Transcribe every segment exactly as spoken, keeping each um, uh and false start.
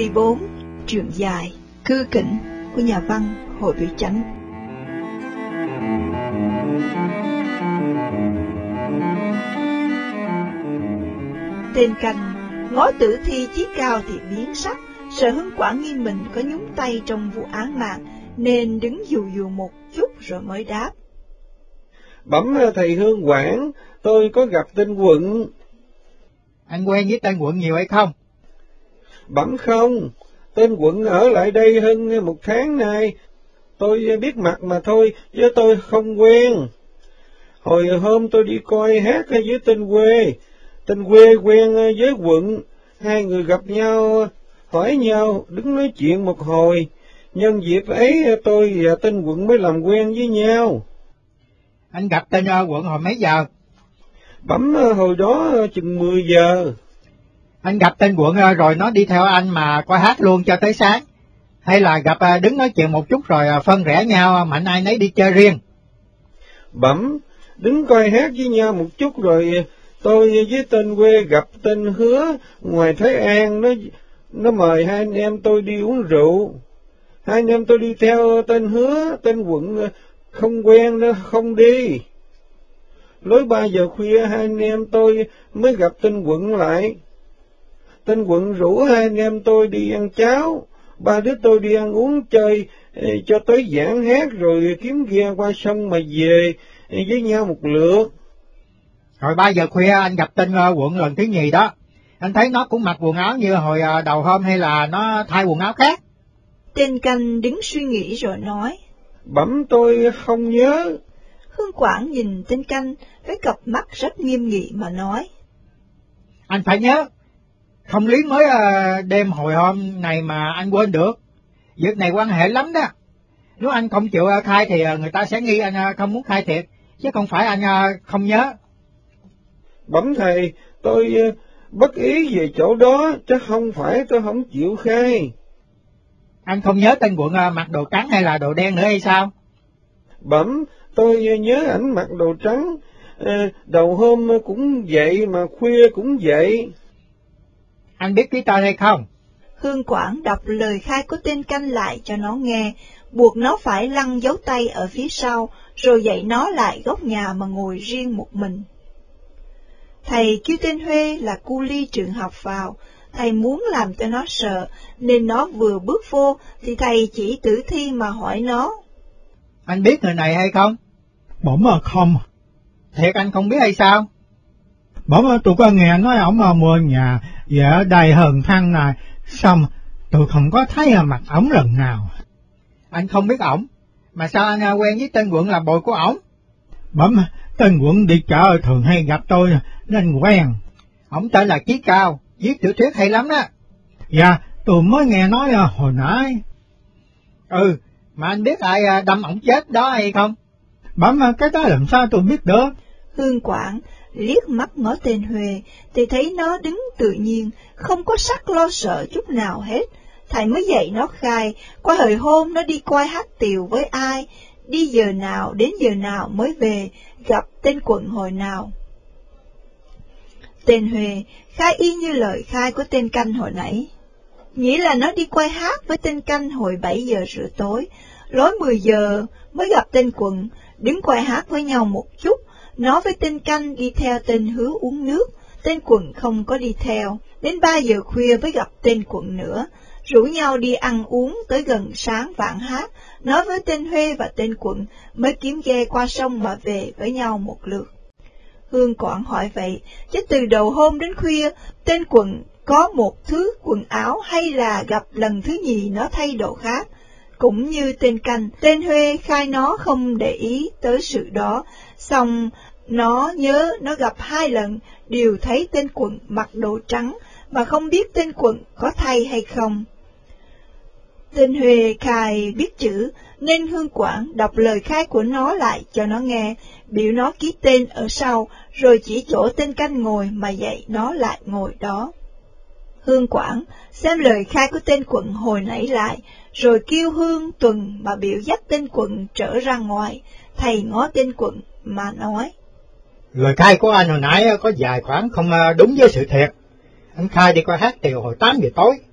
mười bốn. Truyện dài Cư Kỉnh của nhà văn Hồ Biểu Chánh. Tên Canh ngó tử thi chí cao thì biến sắc, sợ Hưng Quảng nghi mình có nhúng tay trong vụ án mạng, nên đứng dù dù một chút rồi mới đáp. Bẩm thầy Hương Quảng, tôi có gặp tên Quận. Anh quen với tên Quận nhiều hay không? Bẩm không, tên Quận ở lại đây hơn một tháng nay. Tôi biết mặt mà thôi, chứ tôi không quen. Hồi hôm tôi đi coi hát với tên Quê, tên Quê quen với Quận, hai người gặp nhau, hỏi nhau, đứng nói chuyện một hồi. Nhân dịp ấy tôi và tên Quận mới làm quen với nhau. Anh gặp tên Quận hồi mấy giờ? Bẩm hồi đó chừng mười giờ. Anh gặp tên Quận rồi nó đi theo anh mà coi hát luôn cho tới sáng? Hay là gặp đứng nói chuyện một chút rồi phân rẽ nhau, mạnh ai nấy đi chơi riêng? Bẩm, đứng coi hát với nhau một chút rồi tôi với tên Quê gặp tên Hứa ngoài Thái An, nó nó mời hai anh em tôi đi uống rượu. Hai anh em tôi đi theo tên Hứa, tên Quận không quen nó không đi. Lối ba giờ khuya hai anh em tôi mới gặp tên Quận lại. Tên Quận rủ hai anh em tôi đi ăn cháo, ba đứa tôi đi ăn uống chơi cho tới giảng hát rồi kiếm ghe qua sông mà về với nhau một lượt. Rồi ba giờ khuya anh gặp tên Quận lần thứ nhì đó, anh thấy nó cũng mặc quần áo như hồi đầu hôm hay là nó thay quần áo khác? Tên Canh đứng suy nghĩ rồi nói. Bẩm tôi không nhớ. Hương Quảng nhìn tên Canh với cặp mắt rất nghiêm nghị mà nói. Anh phải nhớ, không lý mới đêm hồi hôm này mà anh quên được. Việc này quan hệ lắm đó. Nếu anh không chịu khai thì người ta sẽ nghi anh không muốn khai thiệt, chứ không phải anh không nhớ. Bẩm thầy, tôi bất ý về chỗ đó, chứ không phải tôi không chịu khai. Anh không nhớ tên Quận mặc đồ trắng hay là đồ đen nữa hay sao? Bẩm, tôi nhớ ảnh mặc đồ trắng, đầu hôm cũng vậy mà khuya cũng vậy. Anh biết ký tên hay không? Hương Quảng đọc lời khai của tên Canh lại cho nó nghe, buộc nó phải lăn dấu tay ở phía sau, rồi dạy nó lại góc nhà mà ngồi riêng một mình. Thầy kêu tên Huê là cu ly trường học vào, thầy muốn làm cho nó sợ, nên nó vừa bước vô thì thầy chỉ tử thi mà hỏi nó. Anh biết người này hay không? Bẩm mà không. Thiệt anh không biết hay sao? Bẩm tôi có nghe nói ổng mà mua nhà về ở đây hơn tháng này, xong tôi không có thấy mặt ổng lần nào. Anh không biết ổng, mà sao anh quen với tên Quận là bồi của ổng? Bẩm, tên Quận đi chợ thường hay gặp tôi nên quen. Ổng tên là Chí Cao, viết tiểu thuyết hay lắm đó. Dạ, tôi mới nghe nói hồi nãy. Ừ, mà anh biết ai đâm ổng chết đó hay không? Bẩm, cái đó làm sao tôi biết được? Hương Quảng liếc mắt ngó tên Huê thì thấy nó đứng tự nhiên, không có sắc lo sợ chút nào hết. Thầy mới dạy nó khai, qua hồi hôm nó đi coi hát tiều với ai, đi giờ nào đến giờ nào mới về, gặp tên Quận hồi nào. Tên Huê khai y như lời khai của tên Canh hồi nãy. Nghĩa là nó đi coi hát với tên Canh hồi bảy giờ rưỡi tối, lối mười giờ mới gặp tên Quận, đứng coi hát với nhau một chút. Nó với tên Canh đi theo tên Hứa uống nước, tên Quận không có đi theo, đến ba giờ khuya mới gặp tên Quận nữa, rủ nhau đi ăn uống tới gần sáng vạn hát, nó với tên Huê và tên Quận mới kiếm ghe qua sông mà về với nhau một lượt. Hương Quảng hỏi vậy, chứ từ đầu hôm đến khuya, tên Quận có một thứ quần áo hay là gặp lần thứ nhì nó thay đồ khác? Cũng như tên Canh, tên Huê khai nó không để ý tới sự đó, xong nó nhớ nó gặp hai lần, đều thấy tên Quận mặc đồ trắng, mà không biết tên Quận có thay hay không. Tên Huê khai biết chữ, nên Hương Quảng đọc lời khai của nó lại cho nó nghe, biểu nó ký tên ở sau, rồi chỉ chỗ tên Canh ngồi mà dạy nó lại ngồi đó. Hương Quảng xem lời khai của tên Quận hồi nãy lại, rồi kêu Hương Tuần mà biểu dắt tên Quận trở ra ngoài. Thầy ngó tên Quận mà nói. Lời khai của anh hồi nãy có vài khoảng không đúng với sự thiệt. Anh khai đi coi hát tiều hồi tám giờ tối.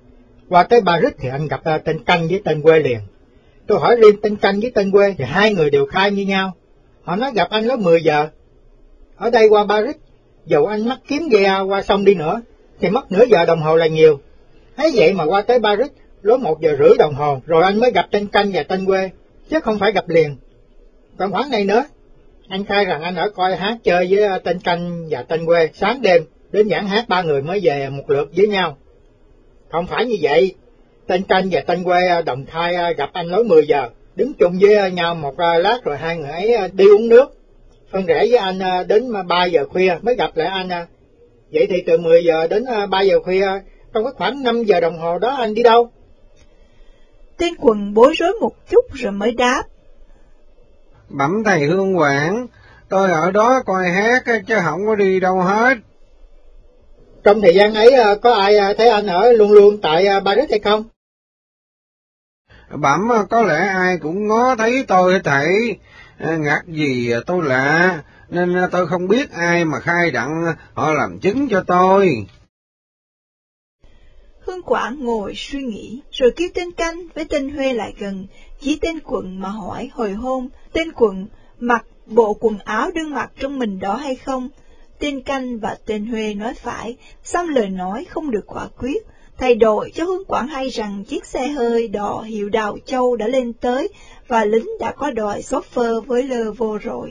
Qua tới Ba Rít thì anh gặp uh, tên Canh với tên Quê liền. Tôi hỏi riêng tên Canh với tên Quê thì hai người đều khai như nhau. Họ nói gặp anh lúc mười giờ. Ở đây qua Ba Rít, dầu anh mắc kiếm ghe qua sông đi nữa thì mất nửa giờ đồng hồ là nhiều. Ấy vậy mà qua tới Ba Rít lúc một giờ rưỡi đồng hồ rồi anh mới gặp tên Canh và tên Quê, chứ không phải gặp liền. Còn khoản này nữa, anh khai rằng anh ở coi hát chơi với tên Canh và tên Quê sáng đêm, đến giảng hát ba người mới về một lượt với nhau. Không phải như vậy, tên Canh và tên Quê đồng khai gặp anh lúc mười giờ, đứng chung với nhau một lát rồi hai người ấy đi uống nước. Phân rẽ với anh đến ba giờ khuya mới gặp lại anh. Vậy thì từ mười giờ đến ba giờ khuya, trong cái khoảng năm giờ đồng hồ đó anh đi đâu? Tên Quần bối rối một chút rồi mới đáp. Bẩm thầy Hương Quảng, tôi ở đó coi hát chứ không có đi đâu hết. Trong thời gian ấy có ai thấy anh ở luôn luôn tại Ba Rít hay không? Bẩm có lẽ ai cũng ngó thấy tôi thầy, ngạc gì tôi lạ, nên tôi không biết ai mà khai đặng họ làm chứng cho tôi. Hương Quảng ngồi suy nghĩ, rồi kêu tên Canh với tên Huê lại gần, chỉ tên Quận mà hỏi hồi hôm tên Quận mặc bộ quần áo đương mặc trong mình đó hay không. Tên Canh và tên Huê nói phải, xong lời nói không được quả quyết. Thầy đội cho Hương Quảng hay rằng chiếc xe hơi đò hiệu Đào Châu đã lên tới, và lính đã có đòi shopper với lơ vô rồi.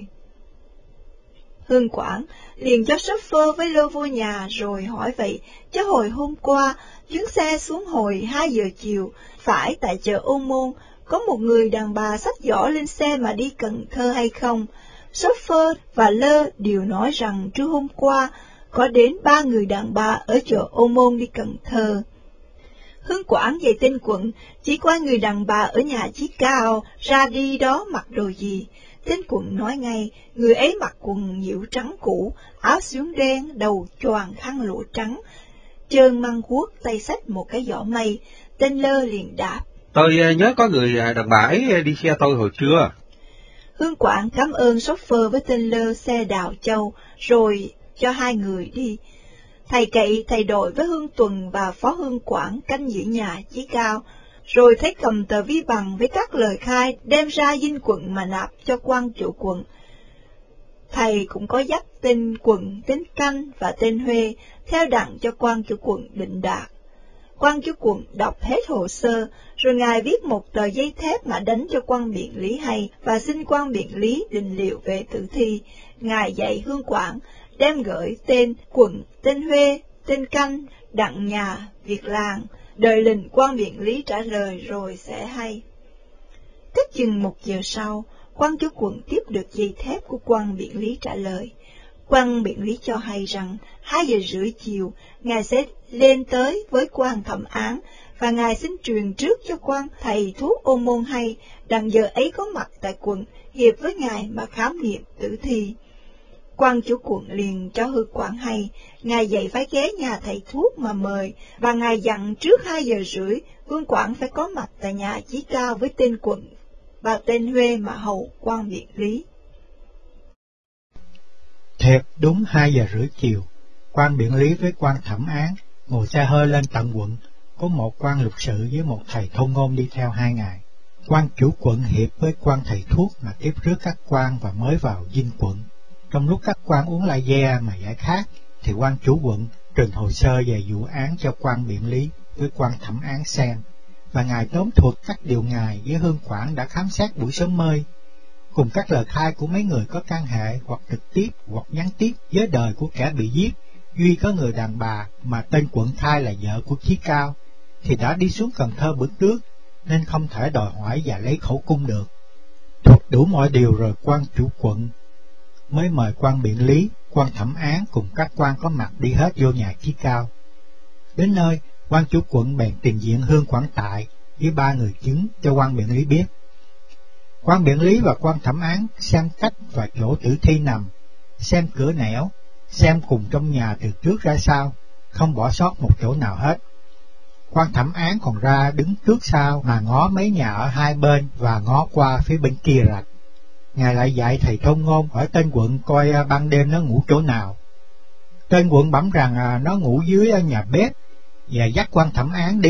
Hương Quảng liền cho shopper với lơ vô nhà rồi hỏi vậy, chứ hồi hôm qua, chuyến xe xuống hồi hai giờ chiều, phải tại chợ Ô Môn, có một người đàn bà xách giỏ lên xe mà đi Cần Thơ hay không? Shopper và lơ đều nói rằng trưa hôm qua, có đến ba người đàn bà ở chợ Ô Môn đi Cần Thơ. Hương Quảng về tên Quận, chỉ qua người đàn bà ở nhà Chí Cao, ra đi đó mặc đồ gì. Tên Quận nói ngay, người ấy mặc quần nhiễu trắng cũ, áo xuyến đen, đầu choàng khăn lụa trắng, trơn măng guốc, tay xách một cái giỏ mây. Tên Lơ liền đáp. Tôi nhớ có người đàn bà ấy đi xe tôi hồi trưa. Hương Quảng cảm ơn shopper với tên Lơ xe Đào Châu, rồi cho hai người đi. Thầy Cậy, thầy đội với Hương Tuần và Phó Hương Quảng canh giữ nhà Chí Cao, rồi thấy cầm tờ vi bằng với các lời khai đem ra dinh quận mà nạp cho quan chủ quận. Thầy cũng có dắt tên Quận, tên Canh và tên Huê theo đặng cho quan chủ quận định đạt. Quan chủ quận đọc hết hồ sơ, rồi ngài viết một tờ giấy thép mà đánh cho quan biện lý hay, và xin quan biện lý định liệu về tử thi. Ngài dạy Hương Quảng đem gửi tên Quận, tên Huê, tên Canh, đặng nhà, việc làng, đợi lệnh quan biện lý trả lời rồi sẽ hay. Cách chừng một giờ sau, quan chủ quận tiếp được giấy thép của quan biện lý trả lời. Quan biện lý cho hay rằng hai giờ rưỡi chiều, ngài sẽ lên tới với quan thẩm án, và ngài xin truyền trước cho quan thầy thuốc Ô Môn hay, đặng giờ ấy có mặt tại quận, hiệp với ngài mà khám nghiệm tử thi. Quan chủ quận liền cho Hương Quảng hay, ngài dạy phải ghé nhà thầy thuốc mà mời, và ngài dặn trước hai giờ rưỡi, Hương Quảng phải có mặt tại nhà Chí Cao với tên Quận và tên Huê mà hầu quan biện lý. Thiệt đúng hai giờ rưỡi chiều, quan biện lý với quan thẩm án ngồi xe hơi lên tận quận, có một quan lục sự với một thầy thông ngôn đi theo hai ngày. Quan chủ quận hiệp với quan thầy thuốc mà tiếp rước các quan và mới vào dinh quận. Trong lúc các quan uống lai ve mà giải khát, thì quan chủ quận trình hồ sơ về vụ án cho quan biện lý với quan thẩm án xem, và ngài tóm thuật các điều ngài với Hương Quảng đã khám xét buổi sớm mơi, cùng các lời khai của mấy người có can hệ hoặc trực tiếp hoặc gián tiếp với đời của kẻ bị giết. Duy có người đàn bà mà tên Quận khai là vợ của Chí Cao thì đã đi xuống Cần Thơ bữa trước, nên không thể đòi hỏi và lấy khẩu cung được. Thuật đủ mọi điều rồi, quan chủ quận mới mời quan biện lý, quan thẩm án cùng các quan có mặt đi hết vô nhà Chí Cao. Đến nơi, quan chủ quận bèn trình diện Hương Quảng tại với ba người chứng cho quan biện lý biết. Quan biện lý và quan thẩm án xem cách và chỗ tử thi nằm, xem cửa nẻo, xem cùng trong nhà từ trước ra sau, không bỏ sót một chỗ nào hết. Quan thẩm án còn ra đứng trước sau mà ngó mấy nhà ở hai bên và ngó qua phía bên kia rạch. Ngài lại dạy thầy thông ngôn hỏi tên Quận coi ban đêm nó ngủ chỗ nào. Tên Quận bẩm rằng nó ngủ dưới nhà bếp, và dắt quan thẩm án đi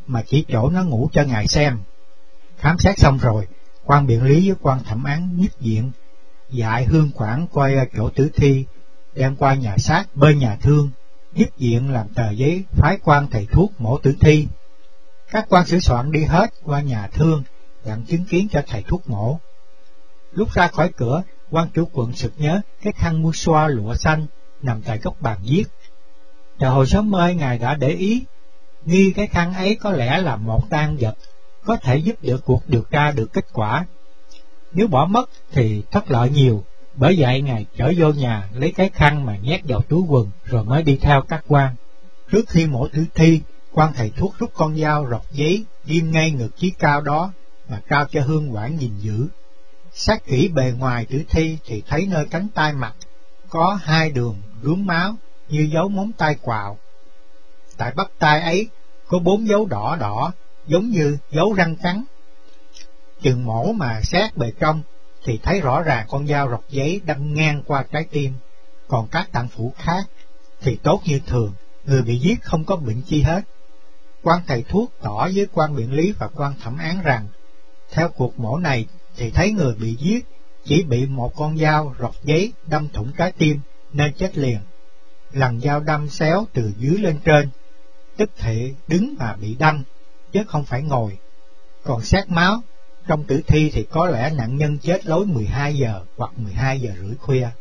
mà chỉ chỗ nó ngủ cho ngài xem. Khám xét xong rồi, quan biện lý với quan thẩm án nhất diện dạy Hương Quảng coi chỗ tử thi, đem qua nhà xác bên nhà thương. Nhất diện làm tờ giấy phái quan thầy thuốc mổ tử thi. Các quan sửa soạn đi hết qua nhà thương đặng chứng kiến cho thầy thuốc mổ. Lúc ra khỏi cửa, quan chủ quận sực nhớ cái khăn mua xoa lụa xanh nằm tại góc bàn viết. Từ hồi sớm mơ ngài đã để ý, nghi cái khăn ấy có lẽ là một tang vật, có thể giúp được cuộc điều tra được kết quả. Nếu bỏ mất thì thất lợi nhiều, bởi vậy ngài trở vô nhà lấy cái khăn mà nhét vào túi quần rồi mới đi theo các quan. Trước khi mổ tử thi, quan thầy thuốc rút con dao rọc giấy ghim ngay ngực Chí Cao đó mà trao cho Hương Quảng nhìn giữ. Xét kỹ bề ngoài tử thi thì thấy nơi cánh tay mặt có hai đường rướm máu như dấu móng tay quào. Tại bắp tay ấy có bốn dấu đỏ đỏ giống như dấu răng cắn. Chừng mổ mà xét bề trong thì thấy rõ ràng con dao rọc giấy đâm ngang qua trái tim, còn các tạng phủ khác thì tốt như thường, người bị giết không có bệnh chi hết. Quan thầy thuốc tỏ với quan biện lý và quan thẩm án rằng, theo cuộc mổ này thì thấy người bị giết chỉ bị một con dao rọc giấy đâm thủng trái tim nên chết liền. Lần dao đâm xéo từ dưới lên trên, tức thể đứng mà bị đâm, chứ không phải ngồi. Còn xét máu, trong tử thi thì có lẽ nạn nhân chết lối mười hai giờ hoặc mười hai giờ rưỡi khuya.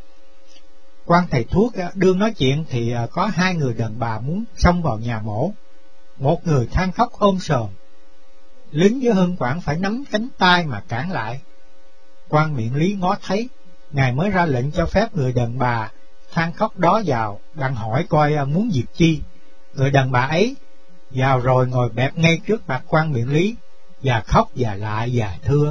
Quan thầy thuốc đương nói chuyện thì có hai người đàn bà muốn xông vào nhà mổ. Một người than khóc ôm sòm, lính với Hương Quảng phải nắm cánh tay mà cản lại. Quan biện lý ngó thấy, ngài mới ra lệnh cho phép người đàn bà than khóc đó vào, đặng hỏi coi muốn việc chi. Người đàn bà ấy vào rồi ngồi bẹp ngay trước mặt quan biện lý, và khóc và lại và thưa: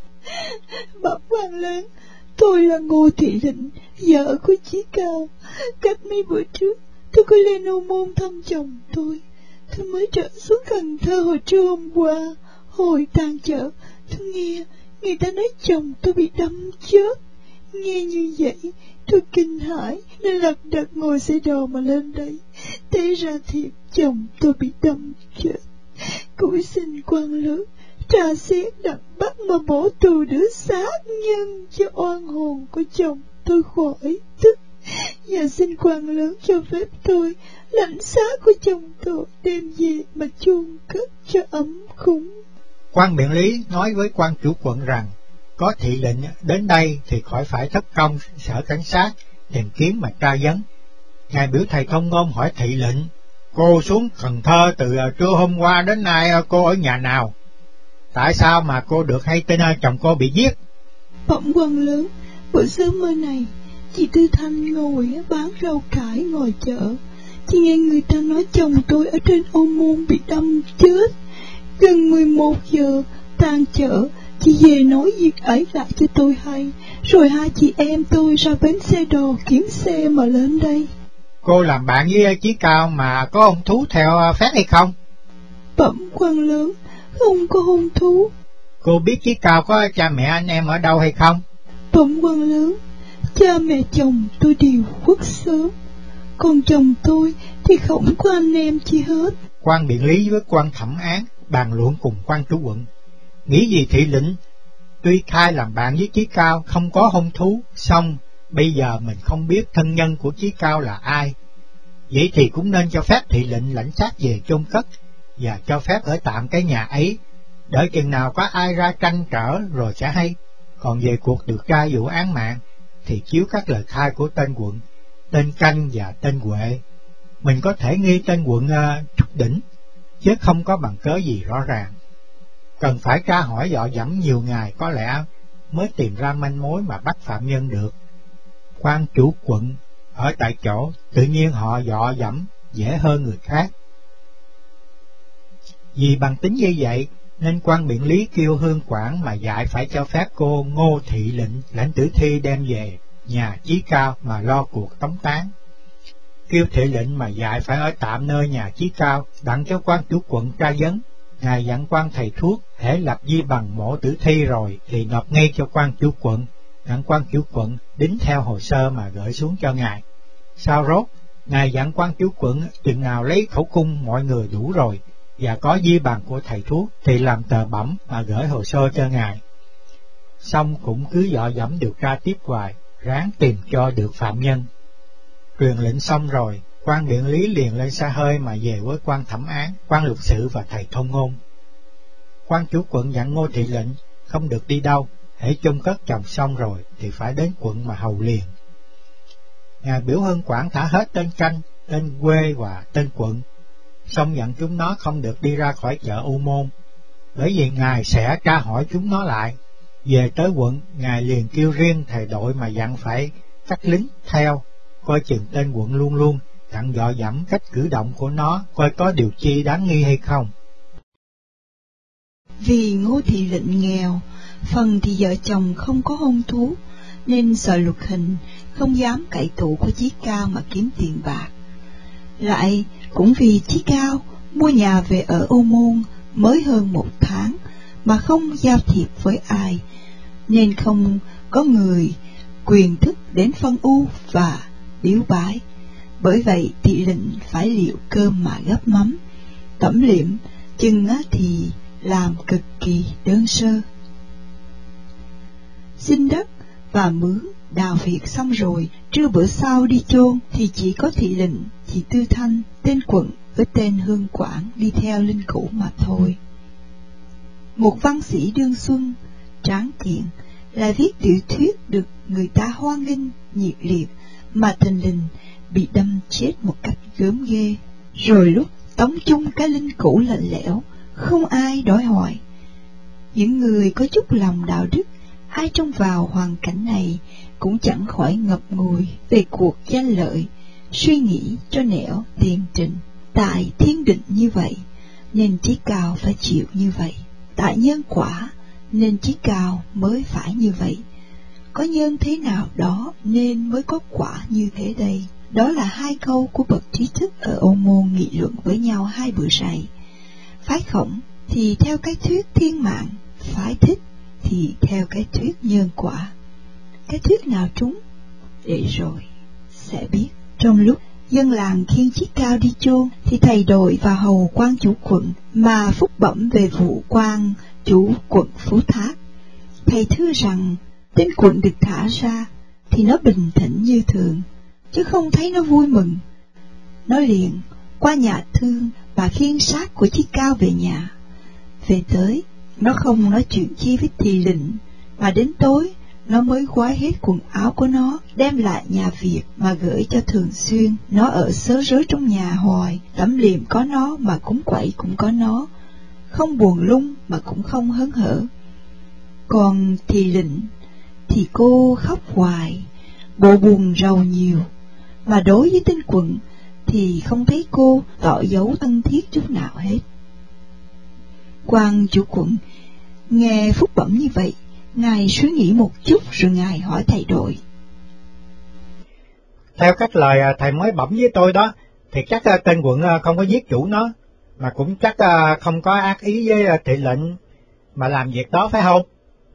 Bẩm quan lớn, tôi là Ngô Thị Lịnh, vợ của Chí Cao. Cách mấy bữa trước, tôi có lên Ô Môn thăm chồng tôi. Tôi mới trở xuống Cần Thơ hồi trưa hôm qua. Hồi tan chợ, tôi nghe người ta nói chồng tôi bị đâm chết. Nghe như vậy, tôi kinh hãi nên lật đật ngồi xe đò mà lên đây. Té ra thiệt chồng tôi bị đâm chết. Cúi xin quan lớn tra xét đặt bắt mà bổ tù đứa sát nhân cho oan hồn của chồng tôi khỏi tức, và xin quan lớn cho phép tôi lãnh xác của chồng tôi đem về mà chôn cất cho ấm cúng. Quan biện lý nói với quan chủ quận rằng có thị lệnh đến đây thì khỏi phải thất công sở cảnh sát tìm kiếm mà tra vấn. Ngài biểu thầy thông ngôn hỏi thị lệnh: Cô xuống Cần Thơ từ trưa hôm qua đến nay cô ở nhà nào? Tại sao mà cô được hay tin chồng cô bị giết? Bẩm quan lớn, bữa sớm mơ này, chị Tư Thanh ngồi bán rau cải ngoài chợ. Chị nghe người ta nói chồng tôi ở trên Ô Môn bị đâm chết. Gần mười một giờ tan chợ, chị về nói việc ấy lại cho tôi hay. Rồi hai chị em tôi ra bến xe đò kiếm xe mà lên đây. Cô làm bạn với Chí Cao mà có hung thú theo phép hay không? Bẩm quan lớn, không có hung thú. Cô biết Chí Cao có cha mẹ anh em ở đâu hay không? Bẩm quan lớn, cha mẹ chồng tôi đều khuất sớm, còn chồng tôi thì không có anh em chi hết. Quan biện lý với quan thẩm án bàn luận cùng quan chủ quận, nghĩ gì thị lĩnh tuy khai làm bạn với Chí Cao không có hung thú, xong bây giờ mình không biết thân nhân của Chí Cao là ai, vậy thì cũng nên cho phép thị lệnh lãnh xác về chôn cất và cho phép ở tạm cái nhà ấy, đợi chừng nào có ai ra tranh trở rồi sẽ hay. Còn về cuộc điều tra vụ án mạng thì chiếu các lời khai của tên quận, tên Canh và tên Huệ, mình có thể nghi tên quận uh, Trúc Đỉnh, chứ không có bằng cớ gì rõ ràng. Cần phải tra hỏi dọ dẫm nhiều ngày có lẽ mới tìm ra manh mối mà bắt phạm nhân được. Quan chủ quận ở tại chỗ, tự nhiên họ dọ dẫm dễ hơn người khác. Vì bằng tính như vậy nên quan biện lý kêu Hương Quảng mà dạy phải cho phép cô Ngô Thị Lịnh lãnh tử thi đem về nhà Chí Cao mà lo cuộc tống táng. Kêu thị lệnh mà dạy phải ở tạm nơi nhà Chí Cao, đặng cho quan chủ quận tra vấn. Ngài dặn quan thầy thuốc hễ lập di bằng mổ tử thi rồi thì nộp ngay cho quan chủ quận, đặng quan chủ quận đính theo hồ sơ mà gửi xuống cho ngài. Sau rốt, ngài dặn quan chủ quận chừng nào lấy khẩu cung mọi người đủ rồi và có di bằng của thầy thuốc thì làm tờ bẩm mà gửi hồ sơ cho ngài. Xong cũng cứ dọ dẫm điều tra tiếp hoài, ráng tìm cho được phạm nhân. Truyền lệnh xong rồi, quan biện lý liền lên xe hơi mà về với quan thẩm án, quan luật sự và thầy thông ngôn. Quan chủ quận dặn Ngô Thị Lệnh không được đi đâu, hễ chôn cất chồng xong rồi thì phải đến quận mà hầu liền. Ngài biểu Hưng quản thả hết tên canh, tên quê và tên quận, xong dặn chúng nó không được đi ra khỏi chợ U Môn, bởi vì ngài sẽ tra hỏi chúng nó lại. Về tới quận, ngài liền kêu riêng thầy đội mà dặn phải cắt lính theo, coi chừng tên quận luôn luôn, dặn dò dẫm cách cử động của nó, coi có điều chi đáng nghi hay không. Vì Ngô Thị Lệnh nghèo, phần thì vợ chồng không có hôn thú, nên sợ luật hình, không dám cậy tụ của Chí Cao mà kiếm tiền bạc. Lại cũng vì Chí Cao mua nhà về ở Ô Môn mới hơn một tháng mà không giao thiệp với ai, nên không có người quyền thức đến phân ưu và biếu bái. Bởi vậy Thị Lệnh phải liệu cơm mà gấp mắm, tẩm liệm chừng thì làm cực kỳ đơn sơ. Xin đất và mướn đào việc xong rồi, trưa bữa sau đi chôn thì chỉ có Thị Lệnh, chị Tư Thanh, tên quận với tên Hương Quảng đi theo linh cữu mà thôi. Một văn sĩ đương xuân, tráng kiện, lại viết tiểu thuyết được người ta hoan nghênh nhiệt liệt, mà thình lình bị đâm chết một cách gớm ghê. Rồi lúc tống chung cái linh cữu lạnh lẽo, không ai đòi hỏi. Những người có chút lòng đạo đức, ai trông vào hoàn cảnh này cũng chẳng khỏi ngập ngùi về cuộc danh lợi, suy nghĩ cho nẻo tiền trình. Tại thiên định như vậy, nên Chí Cao phải chịu như vậy. Tại nhân quả, nên Chí Cao mới phải như vậy. Có nhân thế nào đó nên mới có quả như thế đây. Đó là hai câu của bậc trí thức ở Ô Môn nghị luận với nhau hai bữa rày. Phái Khổng thì theo cái thuyết thiên mạng, phái Thích thì theo cái thuyết nhân quả. Cái thuyết nào trúng? Để rồi sẽ biết. Trong lúc dân làng khiêng Chí Cao đi chôn thì thầy đội và hầu quan chủ quận mà phúc bẩm về vụ quan chủ quận Phú Thác. Thầy thưa rằng tên quận được thả ra thì nó bình tĩnh như thường, chứ không thấy nó vui mừng. Nó liền qua nhà thương và khiêng xác của Chí Cao về nhà. Về tới, nó không nói chuyện chi với Thị Lệnh, mà đến tối nó mới gói hết quần áo của nó đem lại nhà Việt mà gửi cho Thường Xuyên. Nó ở sớ rới trong nhà hoài, tẩm liệm có nó mà cúng quậy cũng có nó, không buồn lung mà cũng không hớn hở. Còn Thị Lệnh thì cô khóc hoài, bộ buồn rầu nhiều, mà đối với tên quận thì không thấy cô tỏ dấu thân thiết chút nào hết. Quan chủ quận nghe phúc bẩm như vậy, ngài suy nghĩ một chút rồi ngài hỏi thầy đội. Theo cách lời thầy mới bẩm với tôi đó, thì chắc tên quận không có giết chủ nó, mà cũng chắc không có ác ý với Thị Lệnh mà làm việc đó, phải không?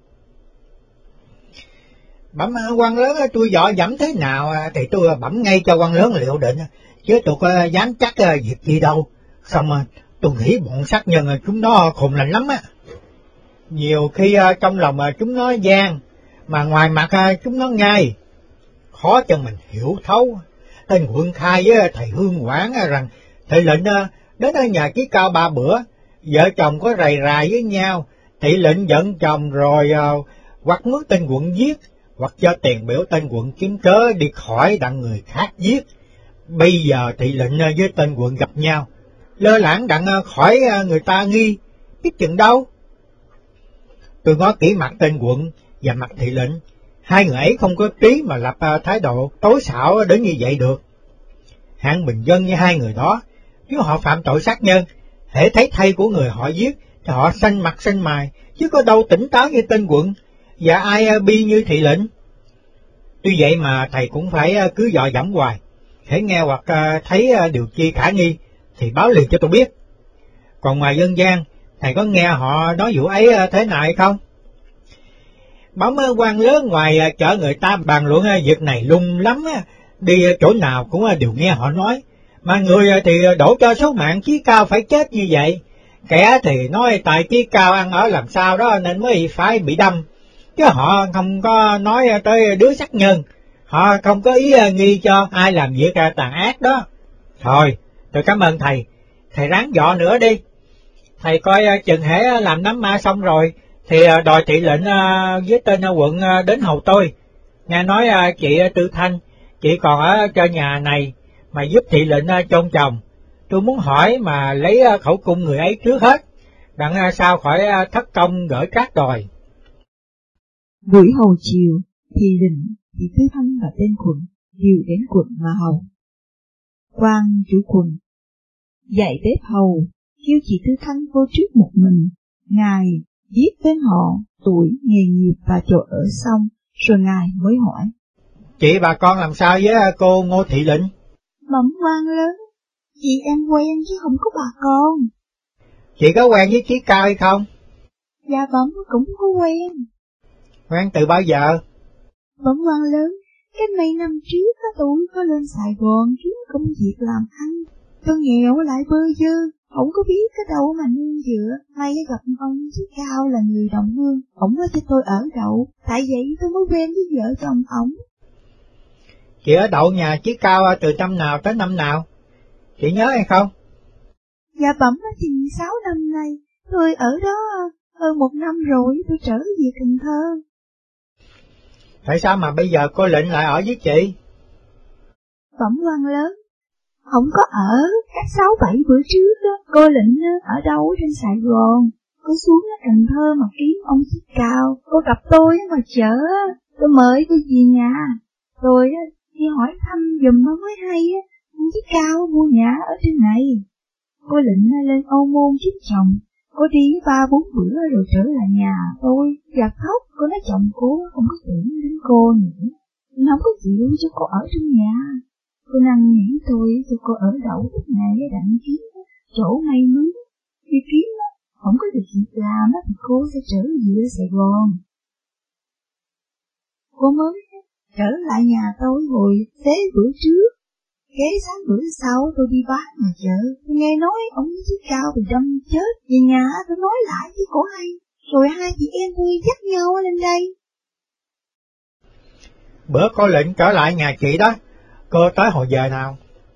Bẩm quan lớn tôi dọ dẫm thế nào thì tôi bẩm ngay cho quan lớn liệu định, chứ tôi có dám chắc việc gì đâu. Xong tôi nghĩ bọn sát nhân chúng nó khùng lành lắm á. Nhiều khi trong lòng chúng nó gian, mà ngoài mặt chúng nó ngay, khó cho mình hiểu thấu. Tên quận khai với thầy Hương Quảng rằng Thị Lệnh đến ở nhà Chí Cao ba bữa, vợ chồng có rầy rài với nhau. Thị Lệnh giận chồng rồi uh, hoặc mướn tên quận giết, hoặc cho tiền biểu tên quận kiếm cớ đi khỏi đặng người khác giết. Bây giờ Thị Lệnh với tên quận gặp nhau, lơ lãng đặng khỏi người ta nghi, biết chừng đâu. Tôi ngó kỹ mặt tên quận và mặt Thị Lệnh, hai người ấy không có trí mà lập thái độ tối xảo đến như vậy được. Hạng bình dân như hai người đó, nếu họ phạm tội sát nhân, hễ thấy thây của người họ giết thì họ xanh mặt xanh mày, chứ có đâu tỉnh táo như tên quận và ai bi như Thị Lệnh. Tuy vậy mà thầy cũng phải cứ dò dẫm hoài, hễ nghe hoặc thấy điều chi khả nghi thì báo liền cho tôi biết. Còn ngoài dân gian, thầy có nghe họ nói vụ ấy thế nào hay không? Bấm quan lớn ngoài chợ người ta bàn luận việc này lung lắm, đi chỗ nào cũng đều nghe họ nói, mà người thì đổ cho số mạng Chí Cao phải chết như vậy, Kẻ thì nói tại Chí Cao ăn ở làm sao đó nên mới phải bị đâm, chứ họ không có nói tới đứa sát nhân, họ không có ý nghi cho ai làm việc tàn ác đó. Thôi, tôi cảm ơn thầy, thầy ráng dọ nữa đi. Thầy coi chừng hễ làm nắm ma xong rồi, thì đòi thị lệnh với tên quận đến hầu tôi. Nghe nói chị Tư Thanh, chị còn ở cho nhà này mà giúp thị lệnh chôn chồng. Tôi muốn hỏi mà lấy khẩu cung người ấy trước hết, đặng sao khỏi thất công gửi trát đòi. Buổi hầu chiều, thị lệnh, chị Tư Thanh và tên quận đều đến quận mà hầu. Quan chủ quận dạy bếp hầu, kêu chị Tư Thanh vô trước một mình, ngài viết tên họ, tuổi, nghề nghiệp và chỗ ở xong, rồi ngài mới hỏi. Chị bà con làm sao với cô Ngô Thị Lệnh? Bẩm quan lớn, chị em quen chứ không có bà con. Chị có quen với Chí Cao hay không? Dạ bẩm cũng có quen. Quen từ bao giờ? Bẩm quan lớn, cái mấy năm trước tôi có lên Sài Gòn kiếm công việc làm ăn. Tôi nghèo lại bơ vơ, không có biết cái đâu mà nương dựa. May gặp ông Chí Cao là người đồng hương, ổng nói cho tôi ở đậu, tại vậy tôi mới quen với vợ chồng ổng. Chị ở đậu nhà Chí Cao từ năm nào tới năm nào? Chị nhớ hay không? Dạ bẩm thì sáu năm nay, tôi ở đó hơn một năm rồi, tôi trở về Cần Thơ. Tại sao mà bây giờ cô Lệnh lại ở với chị? Bẩm quan lớn, không có ở, cách sáu bảy bữa trước đó, cô Lệnh ở đâu trên Sài Gòn, cô xuống ở Cần Thơ mà kiếm ông Chí Cao, cô gặp tôi ở ngoài chợ, tôi mời cô về nhà, rồi đi hỏi thăm giùm mới hay, ông Chí Cao mua nhà ở trên này. Cô Lệnh lên Âu Môn kiếm chồng, cô đi ba bốn bữa rồi trở lại nhà tôi, và khóc, cô nói chồng cô không có tưởng đến cô nữa, nên không có chịu cho cô ở trong nhà. Cô năn nỉ tôi cho cô ở đậu lúc này đặng kiếm chỗ may mướn, khi kiếm không có được việc làm thì cô sẽ trở về Sài Gòn. Cô mới trở lại nhà tôi hồi thế bữa trước, kế sáng bữa sau tôi đi bán ngoài chợ, tôi nghe nói ông Chí Cao bị đâm chết, về nhà tôi nói lại với cô hay, rồi hai chị em tôi dắt nhau lên đây. Bữa cô Lệnh trở lại nhà chị đó, cô tới hồi giờ nào?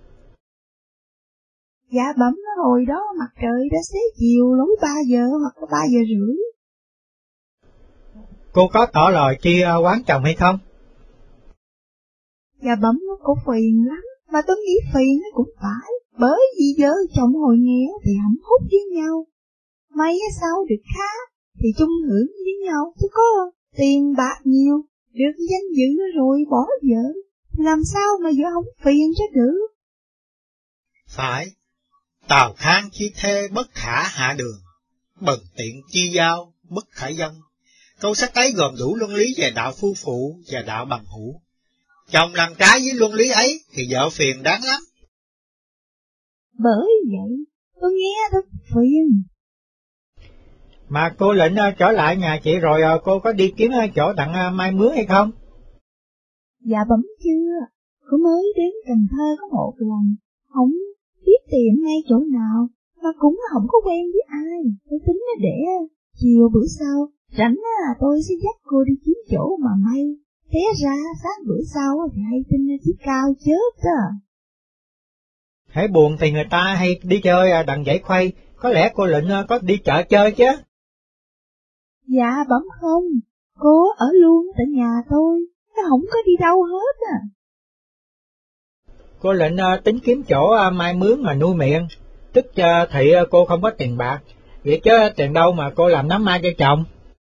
Dạ bẩm hồi đó mặt trời đã xế chiều lối ba giờ hoặc là ba giờ rưỡi. Cô có tỏ lời chi quán chồng hay không? Dạ bẩm cô phiền lắm, mà tôi nghĩ phiền cũng phải, bởi vì vợ chồng hồi nghèo thì hạnh phúc với nhau. May sao được khá thì chung hưởng với nhau, chứ có tiền bạc nhiều, được danh dự rồi bỏ vợ, làm sao mà vợ không phiền cho được. Phải, Tào Khang chi thê bất khả hạ đường, bần tiện chi giao bất khả dân. Câu sách ấy gồm đủ luân lý về đạo phu phụ và đạo bằng hữu. Chồng làm trái với luân lý ấy thì vợ phiền đáng lắm. Bởi vậy, tôi nghe tôi phiền. Mà cô Lệnh trở lại nhà chị rồi cô có đi kiếm chỗ đặng mai mướn hay không? Dạ bấm chưa, cô mới đến Cần Thơ có một lần, không biết tìm ngay chỗ nào, mà cũng không có quen với ai. Tôi tính để chiều bữa sau, rảnh là tôi sẽ dắt cô đi kiếm chỗ mà may. Té ra sáng bữa sau thì hay tin Chí Cao chết đó. Hãy buồn thì người ta hay đi chơi đặng giải khuây, có lẽ cô Lệnh có đi chợ chơi chứ? Dạ bẩm không, cô ở luôn tại nhà tôi, nó không có đi đâu hết à. Cô Lệnh tính kiếm chỗ mai mướn mà nuôi miệng, tức thị cô không có tiền bạc, vậy chứ tiền đâu mà cô làm nắm mai cho chồng.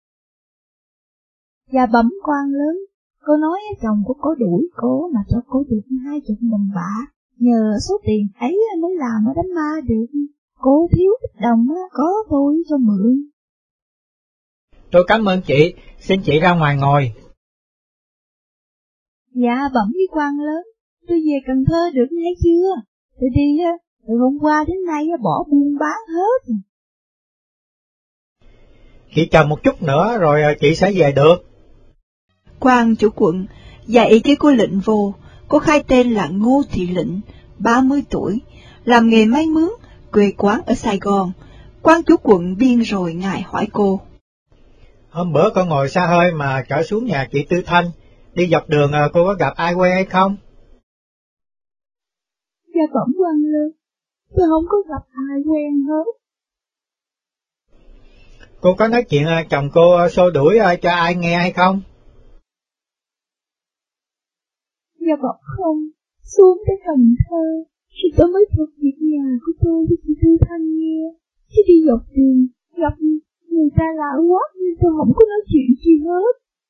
Dạ bẩm quan lớn, cô nói chồng của cô đuổi cô mà cho cô được hai chục đồng bạc, nhờ số tiền ấy mới làm ở đám ma được, cô thiếu ít đồng có tôi cho mượn. Tôi cảm ơn chị, xin chị ra ngoài ngồi. Dạ bẩm với quan lớn, tôi về Cần Thơ được hay chưa? Tôi đi từ hôm qua đến nay bỏ buôn bán hết. Chị chờ một chút nữa rồi chị sẽ về được. Quan chủ quận dạy cho cô Lệnh vô, cô khai tên là Ngô Thị Lệnh, ba mươi tuổi, làm nghề may mướn, quê quán ở Sài Gòn. Quan chủ quận biên rồi ngài hỏi cô. Hôm bữa con ngồi xa hơi mà trở xuống nhà chị Tư Thanh, đi dọc đường cô có gặp ai quen hay không? Dạ bẩm quan lớn, tôi không có gặp ai quen hết. Cô có nói chuyện chồng cô xô đuổi cho ai nghe hay không? Dạ bẩm không, xuống tới Cần Thơ, thì tôi mới thuật việc nhà của tôi với chị Tư Thanh nghe, chứ đi dọc đường, gặp người ta lạ quá nên tôi không có nói chuyện gì hết.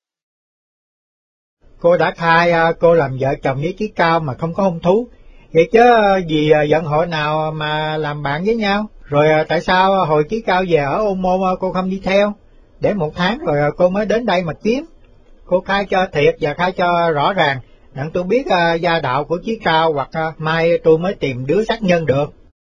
Cô đã khai cô làm vợ chồng với Chí Cao mà không có hôn thú, vậy chứ vì giận hội nào mà làm bạn với nhau? Rồi tại sao hồi Chí Cao về ở Ô Môn cô không đi theo, để một tháng rồi cô mới đến đây mà kiếm? Cô khai cho thiệt và khai cho rõ ràng, đặng tôi biết uh, gia đạo của Chí Cao, hoặc uh, mai tôi mới tìm đứa sát nhân được.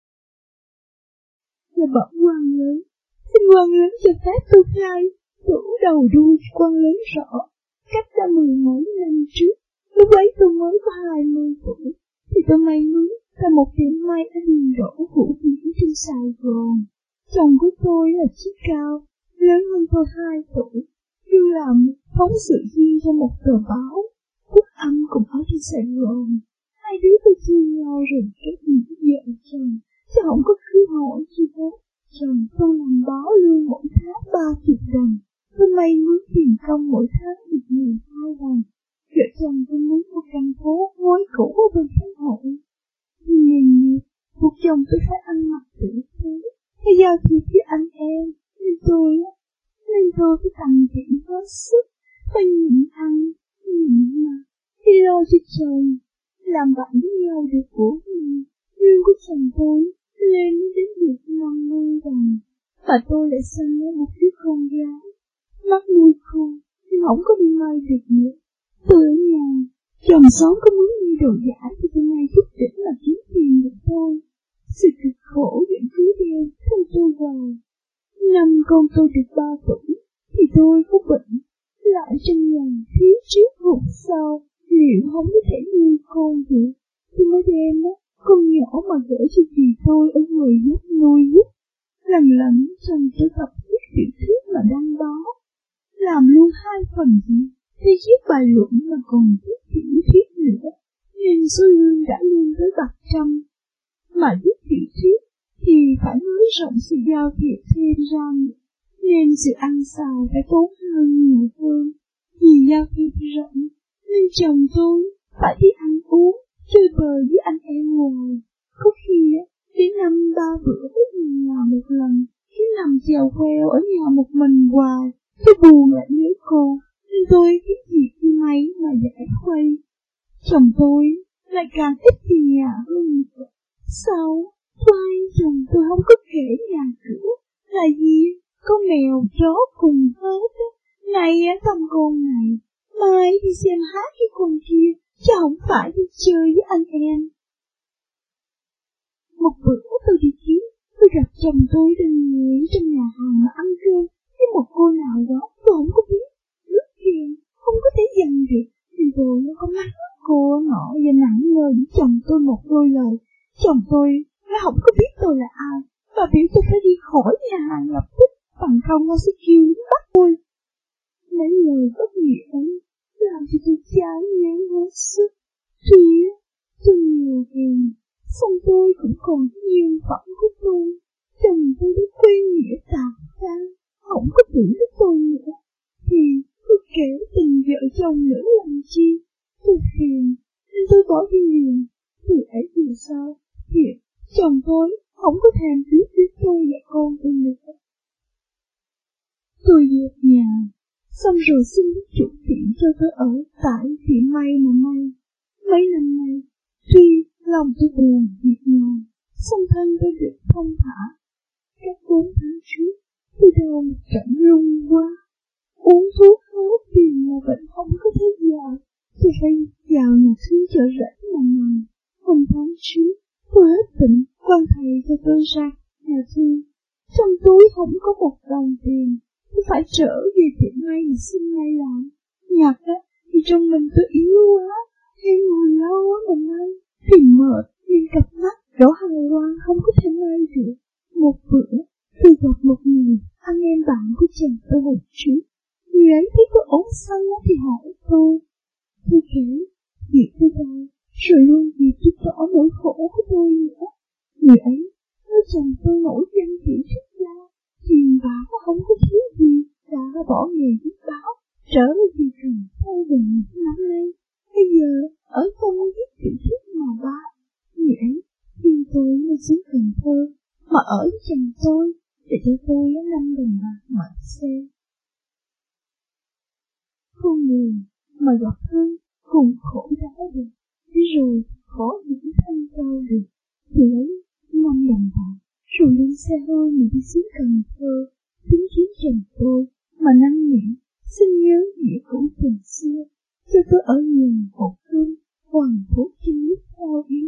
Dạ bẩm quan lớn, xin quan lớn cho phép tôi khai đủ đầu đuôi quan lớn rõ. Cách ra mười mấy năm trước, lúc ấy tôi mới có hai mươi tuổi, thì tôi may mắn là một điểm may ở đường đổ Vũ Biển trên Sài Gòn. Chồng của tôi là Chí Cao, lớn hơn tôi hai tuổi, nhưng làm phóng sự viên cho một tờ báo. Quốc Âm cũng ở trên Sài Gòn, hai đứa tôi chia nhau rồi kết nghĩa vợ chồng, chứ không có cứ hỏi gì hết. Chồng tôi làm báo lương mỗi tháng ba chục đồng, tôi may mắn tiền công mỗi tháng được mười hai đồng. Vợ chồng tôi muốn một căn phố ngói cũ ở bên Thái Hội. Nghề nghiệp, cuộc chồng tôi phải ăn mặc tử tế, phải giao thiệp với anh em, nên tôi á, nên tôi phải tận tụy hết sức, phải nhịn ăn, nhịn mặc, đi lo cho chồng, làm bạn với nhau được của mình. Lương của chồng tôi lên đến được năm mươi đồng, và tôi lại sinh ra một đứa con gái, mắt nuôi khô, nhưng không có đi may được nữa. Tôi ở nhà, chồng xóm có muốn đi đồ giả thì tôi ngay chút đỉnh mà kiếm tiền được thôi. Sự cực khổ vẫn cứ đeo theo tôi vào. Năm con tôi được ba tuổi thì tôi có bệnh, lại trong nhà phía trước hụt sau, liệu không có thể nuôi con được. Tôi mới đem á, con nhỏ mà gửi cho dì tôi ở người giúp nuôi giúp. Lần lần chồng tôi tập viết tiểu thuyết mà đăng báo, làm luôn hai phần gì. Khi viết bài luận mà còn viết tiểu thuyết nữa, nên số lương đã lên tới bạc trăm. Mà viết tiểu thuyết thì phải nới rộng sự giao thiệp thêm ra, nên sự ăn xài phải tốn hơn nhiều hơn. Vì giao thiệp rộng, nên chồng tôi phải đi ăn uống, chơi bời với anh em ngoài. Có khi đến năm ba bữa với nhà một lần, cứ nằm chèo queo ở nhà một mình hoài, tôi buồn lại nhớ cô. Nên tôi biết gì khi mấy mà giải khuây. Chồng tôi lại càng ít về nhà hơn nữa. Sao? Khoai chồng tôi không có kể nhà cửa. Là gì? Có mèo chó cùng hết á. Này á thăm con này, mai đi xem hát với con kia, chứ không phải đi chơi với anh em. Một bữa tôi đi kiếm, tôi gặp chồng tôi đang ngồi trong nhà hàng mà ăn cơm với một cô nào đó tôi không có biết. Lúc kia không có thể dằn được, thì rồi nó có mắng cô nọ và nặng lời với chồng tôi một đôi lời. Chồng tôi nó không có biết tôi là ai, và biểu tôi phải đi khỏi nhà hàng lập tức, bằng không nó sẽ kêu lính bắt tôi. Mấy lời bất nghĩa ấy làm cho tôi chán ngán hết sức. Tuy tôi nhiều tiền, xong tôi cũng còn nhiều phận của tôi. Chồng tôi đã quên nghĩa tàn ra, không có tưởng đến tôi nữa. Thì tôi kể tình vợ chồng nữa làm chi? Tôi phiền, nên tôi bỏ đi liền. Từ ấy từ sau, hiện chồng tôi không có thèm biết với tôi và con tôi nữa. Tôi dẹp nhà, xong rồi xin chủ tiệm cho tôi ở tại tiệm may mà may. Mấy năm nay, tuy lòng tôi buồn việc nhà, song thân tôi được thông thả. Các bốn tháng trước, tôi đau một trận run quá. Uống thuốc hết vì mà vẫn không có thấy giàu. Tôi phải vào nhà thương cho rảnh mà nằm. Hôm tháng trước, tôi hết bệnh, quan thầy cho tôi ra nhà thương. Trong túi không có một đồng tiền. Tôi phải trở về tiệm may mà xin may lại. Nhặt á, thì trong mình tôi yếu quá, hay ngồi lâu quá mà may. Thì mệt, nhưng cặp mắt đổ hàng loan không có thể may được. Một bữa, tôi hồi trước, người ấy thấy tôi ốm xăng thì hỏi tôi. Tôi kể việc tôi đau, rồi luôn vì chút rõ nỗi khổ của tôi nữa. Người ấy nói chồng tôi nổi danh chỉ thích gia, tiền bạc không có thiếu gì, đã bỏ nghề viết báo, trở về thị trường thay gần một năm nay. Bây giờ ở công viết tiểu thuyết mà ba. Người ấy khuyên tôi lên xuống Cần Thơ mà ở với chồng tôi để cho tôi năm đồng bạc mặn xe. Con người mà gặp hơn cùng khổ đau được, thế rồi khó những thân cao được, thì lấy năm đồng bạc rồi lên xe hơi mà đi xuống Cần Thơ, tính kiếm chồng tôi mà năn nỉ xin nhớ nghĩa cũ tình xưa, cho tôi ở nhờ hộp cơm hoàng thuốc trên nước thao yến.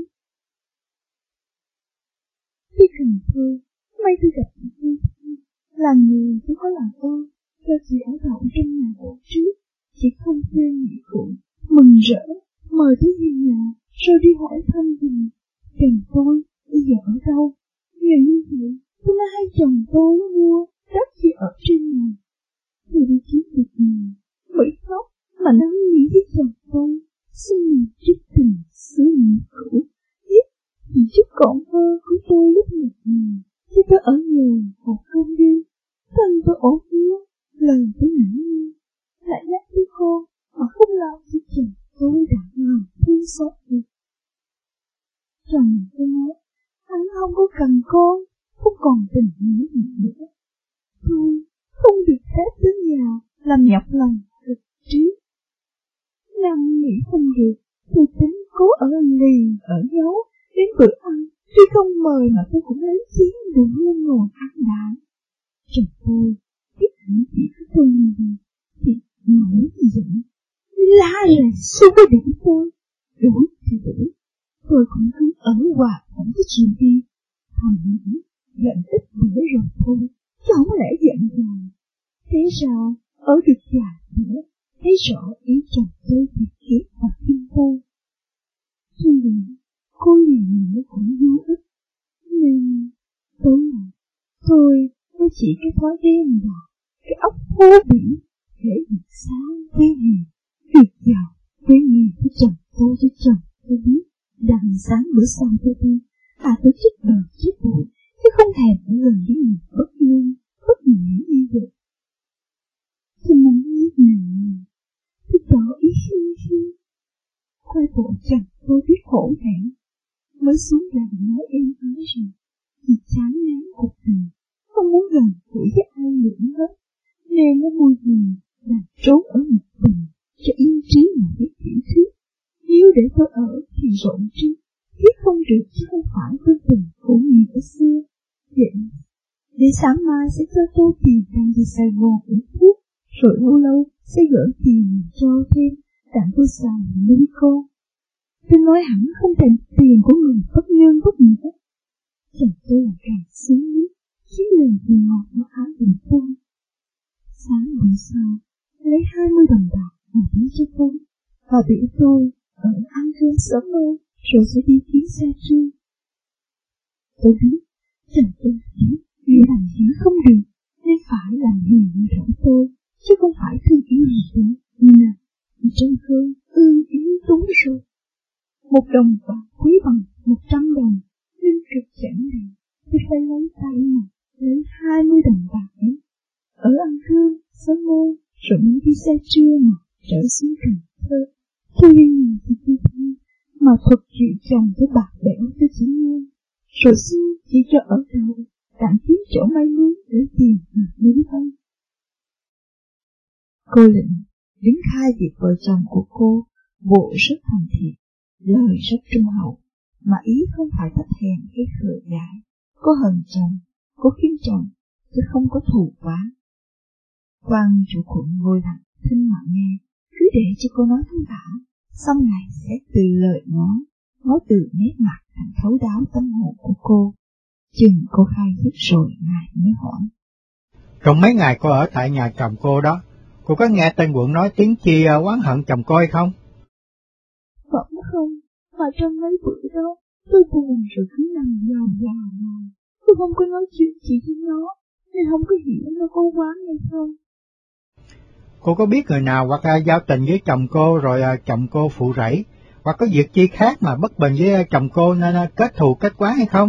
Khi Cần Thơ, may tôi gặp chị Tư Thi, là người tôi có làm ơn, cho chị ở đậu trong nhà bộ trước, chị không quên nghĩa cũ, mừng rỡ, mời tôi về nhà, rồi đi hỏi thăm dùm, chồng tôi bây giờ ở đâu. Nhờ như vậy, tôi nói hai chồng tôi mua đất chị ở trên nhà. Tôi đi kiếm việc nhà, mới khóc mà nói nghĩ với chồng tôi, xin một chút tình xứ nghĩa cũ, giúp chỉ chút cọn mơ của tôi lúc một ngày, chứ tôi ở nhờ một cơm đi. Thân tôi ổ hứa, lời tôi nản nhiên, lại nhắc với con mà không lo cho chồng tôi đã lòng thương xót được. Chồng tôi nói, hắn không có cần con, không còn tình nghĩa gì nữa. Tôi không được phép đến nhà làm nhọc lòng thực trí. Năm nghĩ không được, tôi tính cố ở lì ở dấu đến bữa ăn, tuy không mời mà tôi cũng lấy chén đũa lên ngồi ăn đạn. Chồng tôi biết hẳn chỉ có tôi như vậy, thì nổi gì vậy? La là xua đuổi tôi, đuổi thì đuổi. Tôi cũng cứ ở hoài không có chịu đi, thầm nghĩ giận ít bữa rồi thôi, chứ không lẽ giận rồi. Thế sao ở được già nữa, thấy rõ ý chồng tôi việc kiếp và tin tôi. Suy nghĩ, cô liền nữa cũng vô ích, nên tối ngày tôi mới chỉ cái thói đen vào, cái óc vô bỉ, để việc sáng với nghề, việc giàu với nghề của chồng tôi cho chồng tôi biết. Đằng sáng bữa sau tôi đi, à tôi chết đời chết bụi, chứ không thèm những lần với người bất lương, bất nghĩa như vậy. Tôi muốn biết này, tôi tỏ ý xin xin. Quay bộ chồng tôi biết khổ hẹn, mới xuống gần nói em nói rằng, vì chán ngán cuộc đời, không muốn gần gũi với ai nữa hết, nên nó mua gì làm trốn ở một mình, cho yên trí mà viết tiểu thuyết. Nếu để tôi ở thì rộn trí, viết không được chứ không phải tôi tình của người ở xưa. Vậy, để sáng mai sẽ cho tôi tiền đang đi Sài Gòn uống thuốc, rồi lâu lâu sẽ gửi tiền cho thêm, tặng tôi xài nuôi con. Tôi nói hẳn không thèm tiền của người bất nhân bất nghĩa. Chồng tôi là càng xuống nước, khiến lời gì ngọt mà ái tình tôi. Sáng hôm sau, lấy hai mươi đồng bạc mà đưa cho tôi, và biểu tôi ở ăn cơm sớm hơn, rồi sẽ đi kiếm xe trưa. Tôi biết, chồng tôi biết, vì làm gì không được, nên phải làm gì như rỗi tôi, chứ không phải thương yêu gì nữa. Nhưng là, trong cơn ương yếu túng rồi. Một đồng bạc quý bằng một trăm đồng, nên cực chẳng này, tôi phải lấy tay mà, lấy hai mươi đồng bạc ấy. Ở ăn cơm, sớm hơn, rồi mới đi xe trưa mà, trở xuống Cần Thơ. Tôi đi nhìn thì tôi thấy, mà thuật chuyện chồng tôi bạc bẽo cho chỉ nghe, rồi xin chỉ cho ở đầu, tạm kiếm chỗ may mướn để tiền mà đứng thân. Cô Lịnh đứng khai việc vợ chồng của cô, bộ rất thành thiện, lời rất trung hậu, mà ý không phải thấp hèn hay khờ dại. Cô hận chồng, cô khiêm chồng, chứ không có thù quá. Quan chủ quận ngồi lặng thinh mà nghe, cứ để cho cô nói thấu tả, xong ngày sẽ từ lời nói, nói từ nét mặt thành thấu đáo tâm hồn của cô. Chừng cô khai hết rồi, ngài mới hỏi. Trong mấy ngày cô ở tại nhà chồng cô đó, cô có nghe tên quận nói tiếng chi oán hận chồng cô hay không? Vẫn không, mà trong mấy bữa đó, tôi buồn rồi cứ nằm vào vào ngồi. Tôi không có nói chuyện gì với nó, nên không có hiểu nó có oán hay không. cô có biết người nào hoặc là giao tình với chồng cô rồi chồng cô phụ rẫy, hoặc có việc chi khác mà bất bình với chồng cô nên kết thù kết quán hay không?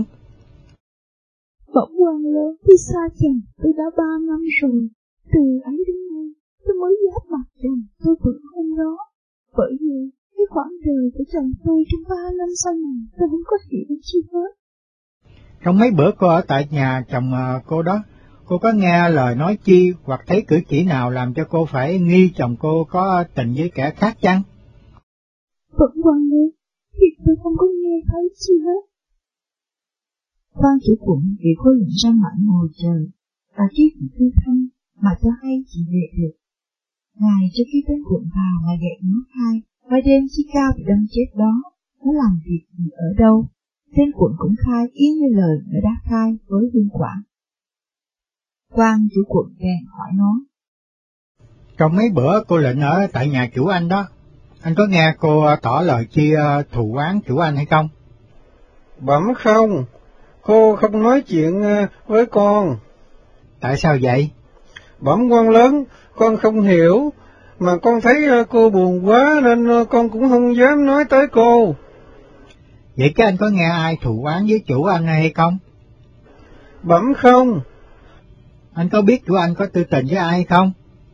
Bỗng quan lớn khi xa chồng tôi đã ba năm rồi, từ ấy đến nay tôi mới giáp mặt chồng tôi bữa hôm đó. Bởi vì cái khoảng đời của chồng tôi trong ba năm sau này tôi không có hiểu chi hết. Trong mấy bữa cô ở tại nhà chồng cô đó, cô có nghe lời nói chi hoặc thấy cử chỉ nào làm cho cô phải nghi chồng cô có tình với kẻ khác chăng? Vẫn quan lớn, thì tôi không có nghe thấy chi hết. Quan chủ quận bị cô lệnh ra ngoài ngồi chờ, và khi chị Tư Thanh mà cho hay chị về được. Ngày trước khi tên quận vào mà dạy nó hai, vai đêm chi cao bị đâm chết đó, nó làm việc gì ở đâu. Tên quận cũng khai y như lời nó đã khai với Hương Quảng. Quan chủ quận bèn hỏi nó. Trong mấy bữa cô lệnh ở tại nhà chủ anh đó, anh có nghe cô tỏ lời chi thù oán chủ anh hay không? Bẩm không, cô không nói chuyện với con. Tại sao vậy? Bẩm quan lớn, con không hiểu, mà con thấy cô buồn quá nên con cũng không dám nói tới cô. Vậy cái anh có nghe ai thù oán với chủ anh hay không? Bẩm không. Anh có biết chủ anh có tư tình với ai hay không?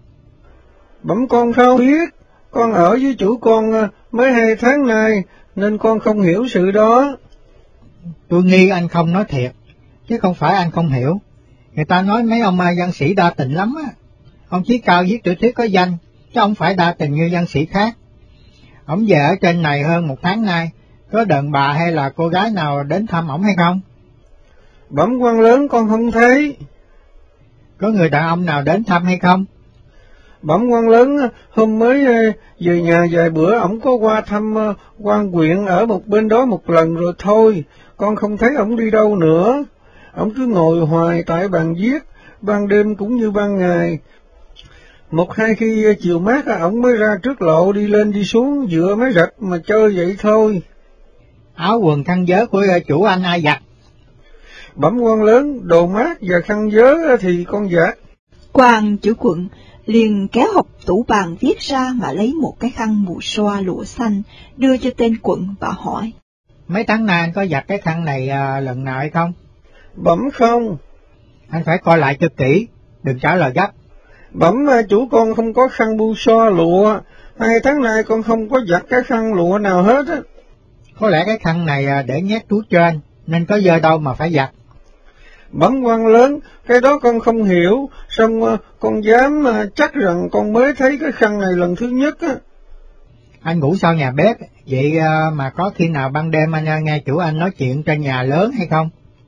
Bẩm con không biết, con ở với chủ con mới hai tháng nay, nên con không hiểu sự đó. Tôi nghi anh không nói thiệt, chứ không phải anh không hiểu. Người ta nói mấy ông văn sĩ đa tình lắm á. Ông Chí Cao viết tiểu thuyết có danh, chứ không phải đa tình như văn sĩ khác. Ông về ở trên này hơn một tháng nay, có đàn bà hay là cô gái nào đến thăm ổng hay không? Bẩm quan lớn con không thấy. Có người đàn ông nào đến thăm hay không? Bẩm quan lớn, hôm mới về nhà vài bữa ổng có qua thăm quan huyện ở một bên đó một lần rồi thôi, con không thấy ổng đi đâu nữa. Ổng cứ ngồi hoài tại bàn viết, ban đêm cũng như ban ngày. Một hai khi chiều mát ổng mới ra trước lộ đi lên đi xuống dựa mấy rạch mà chơi vậy thôi. Áo quần khăn vớ của chủ anh ai giặt? Bẩm quan lớn, đồ mát và khăn vớ thì con giặt. Quan chủ quận liền kéo hộc tủ bàn viết ra mà lấy một cái khăn mù xoa lụa xanh đưa cho tên quận và hỏi. Mấy tháng nay anh có giặt cái khăn này à, lần nào hay không? Bẩm không. Anh phải coi lại cho kỹ, đừng trả lời gấp. Bẩm chủ con không có khăn bu xoa lụa, hai tháng nay con không có giặt cái khăn lụa nào hết á. Có lẽ cái khăn này để nhét túi trên, nên có dơ đâu mà phải giặt. Bẩm quan lớn, cái đó con không hiểu, xong con dám chắc rằng con mới thấy cái khăn này lần thứ nhất á. Anh ngủ sau nhà bếp, vậy mà có khi nào ban đêm anh nghe chủ anh nói chuyện trên nhà lớn hay không?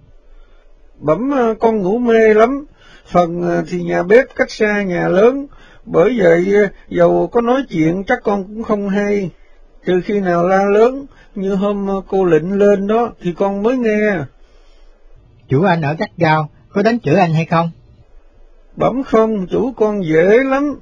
Bẩm con ngủ mê lắm, phần thì nhà bếp cách xa nhà lớn, bởi vậy dầu có nói chuyện chắc con cũng không hay, trừ khi nào la lớn, như hôm cô lệnh lên đó thì con mới nghe. Chủ anh ở gắt gao, có đánh chửi anh hay không? Bẩm không, chủ con dễ lắm.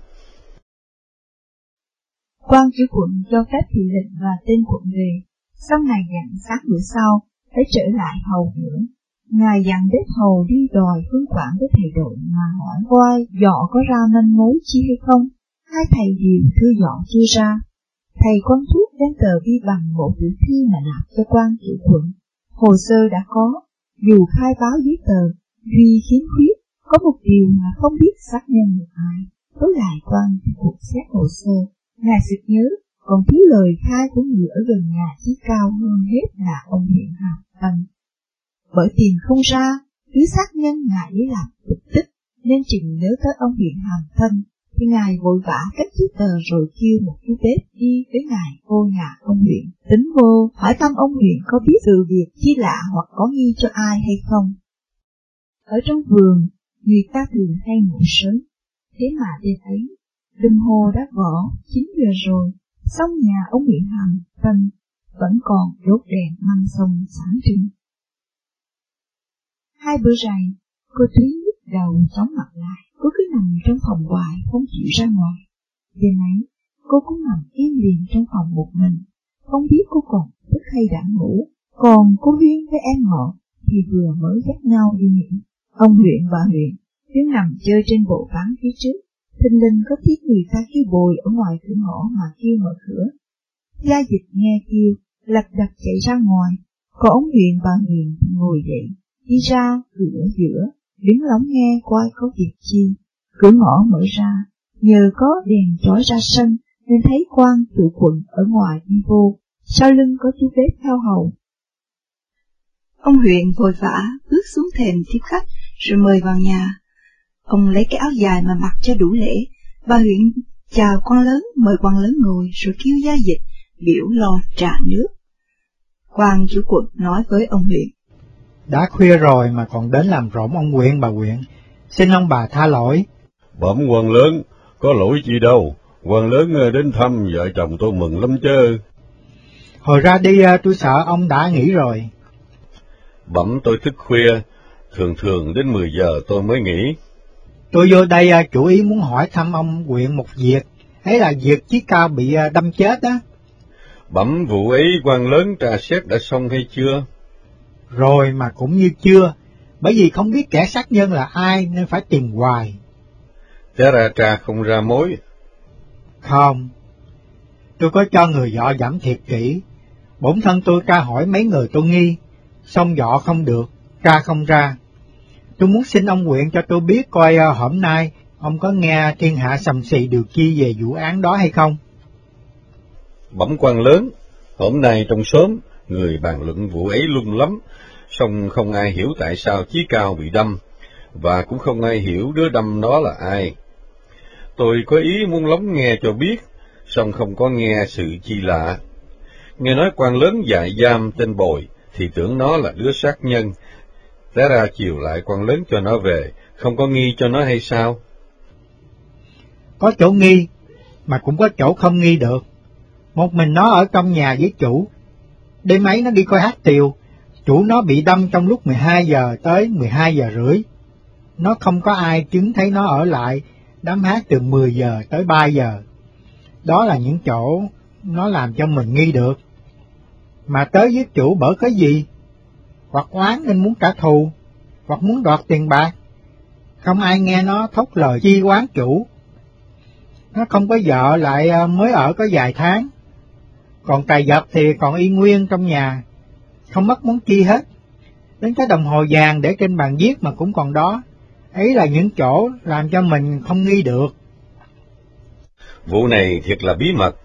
Quan chủ quận cho phép thị lệnh và tên quận về, sau ngày dặn sáng bữa sau, phải trở lại hầu nữa. Ngài dặn đếp hầu đi đòi Hương Quảng với thầy đội mà hỏi coi dọ có ra manh mối chi hay không. Hai thầy đều thư dọ chưa ra. Thầy quan thuốc đem tờ ghi bằng bộ tử thi mà nạp cho quan chủ quận. Hồ sơ đã có, dù khai báo giấy tờ, duy khiếm khuyết, có một điều mà không biết xác nhận được ai. Tối lại quan cuộc xét hồ sơ, ngài sực nhớ, còn thiếu lời khai của người ở gần nhà Chí Cao hơn hết là ông huyện Hàm Tân. Bởi tìm không ra, cứ xác nhân ngài lấy làm bực tức, nên chừng nhớ tới ông huyện Hàm Tân, thì ngài vội vã cất giấy tờ rồi kêu một chú bếp đi với ngài vô nhà ông huyện, tính vô hỏi thăm ông huyện có biết sự việc chi lạ hoặc có nghi cho ai hay không. Ở trong vườn, người ta thường hay ngủ sớm, thế mà đêm ấy, đồng hồ đã gõ chín giờ rồi, xong nhà ông huyện Hàm Tân vẫn còn đốt đèn măng sông sáng trưng. Hai bữa rày, cô Thúy nhức đầu chóng mặt lại, cô cứ nằm trong phòng hoài không chịu ra ngoài. Đêm ấy, cô cũng nằm im lìm trong phòng một mình, không biết cô còn thức hay đã ngủ. Còn cô Huyên với em họ thì vừa mới dắt nhau đi nghỉ. Ông huyện và huyện cứ nằm chơi trên bộ ván phía trước, thình lình có tiếng người ta kêu bồi ở ngoài cửa ngõ mà kêu mở cửa. Gia Dịch nghe kêu, lật đật chạy ra ngoài, còn ông Huyền bà Huyền ngồi dậy, đi ra cửa giữa, đứng lắng nghe coi có việc chi. Cửa ngõ mở ra, nhờ có đèn trói ra sân nên thấy quan chủ quận ở ngoài đi vô, sau lưng có chú bếp theo hầu. Ông Huyền vội vã bước xuống thềm tiếp khách rồi mời vào nhà. Ông lấy cái áo dài mà mặc cho đủ lễ. Bà Huyền chào quan lớn, mời quan lớn ngồi rồi kêu Gia Dịch biểu lo trà nước. Quan chủ quận nói với ông Huyền: Đã khuya rồi mà còn đến làm rộn ông Quyện bà Quyện, xin ông bà tha lỗi. Bẩm quan lớn, có lỗi chi đâu, quan lớn đến thăm vợ chồng tôi mừng lắm chứ. Hồi ra đi tôi sợ ông đã nghỉ rồi. Bẩm tôi thức khuya, thường thường đến mười giờ tôi mới nghỉ. Tôi vô đây chủ ý muốn hỏi thăm ông Quyện một việc, ấy là việc Chí Cao bị đâm chết đó. Bẩm vụ ấy quan lớn tra xét đã xong hay chưa? Rồi mà cũng như chưa, bởi vì không biết kẻ sát nhân là ai nên phải tìm hoài. Té ra tra không ra mối. Không, tôi có cho người dọ dẫm thiệt kỹ, bổn thân tôi tra hỏi mấy người tôi nghi, xong dọ không được, tra không ra. Tôi muốn xin ông Quyện cho tôi biết coi uh, hôm nay ông có nghe thiên hạ sầm xì điều chi về vụ án đó hay không? Bẩm quan lớn, hôm nay trong xóm, người bàn luận vụ ấy lung lắm, song không ai hiểu tại sao Chí Cao bị đâm, và cũng không ai hiểu đứa đâm nó là ai. Tôi có ý muốn lắng nghe cho biết, song không có nghe sự chi lạ. Nghe nói quan lớn dại giam tên Bồi, thì tưởng nó là đứa sát nhân. Té ra chiều lại quan lớn cho nó về, không có nghi cho nó hay sao? Có chỗ nghi, mà cũng có chỗ không nghi được. Một mình nó ở trong nhà với chủ. Đêm ấy nó đi coi hát tiều, chủ nó bị đâm trong lúc mười hai giờ tới mười hai giờ rưỡi. Nó không có ai chứng thấy nó ở lại đám hát từ mười giờ tới ba giờ. Đó là những chỗ nó làm cho mình nghi được. Mà tới với chủ bởi cái gì? Hoặc oán nên muốn trả thù, hoặc muốn đoạt tiền bạc. Không ai nghe nó thốt lời chi oán chủ. Nó không có vợ lại mới ở có vài tháng. Còn tài vật thì còn y nguyên trong nhà, không mất món chi hết. Đến cái đồng hồ vàng để trên bàn viết mà cũng còn đó. Ấy là những chỗ làm cho mình không nghi được. Vụ này thiệt là bí mật.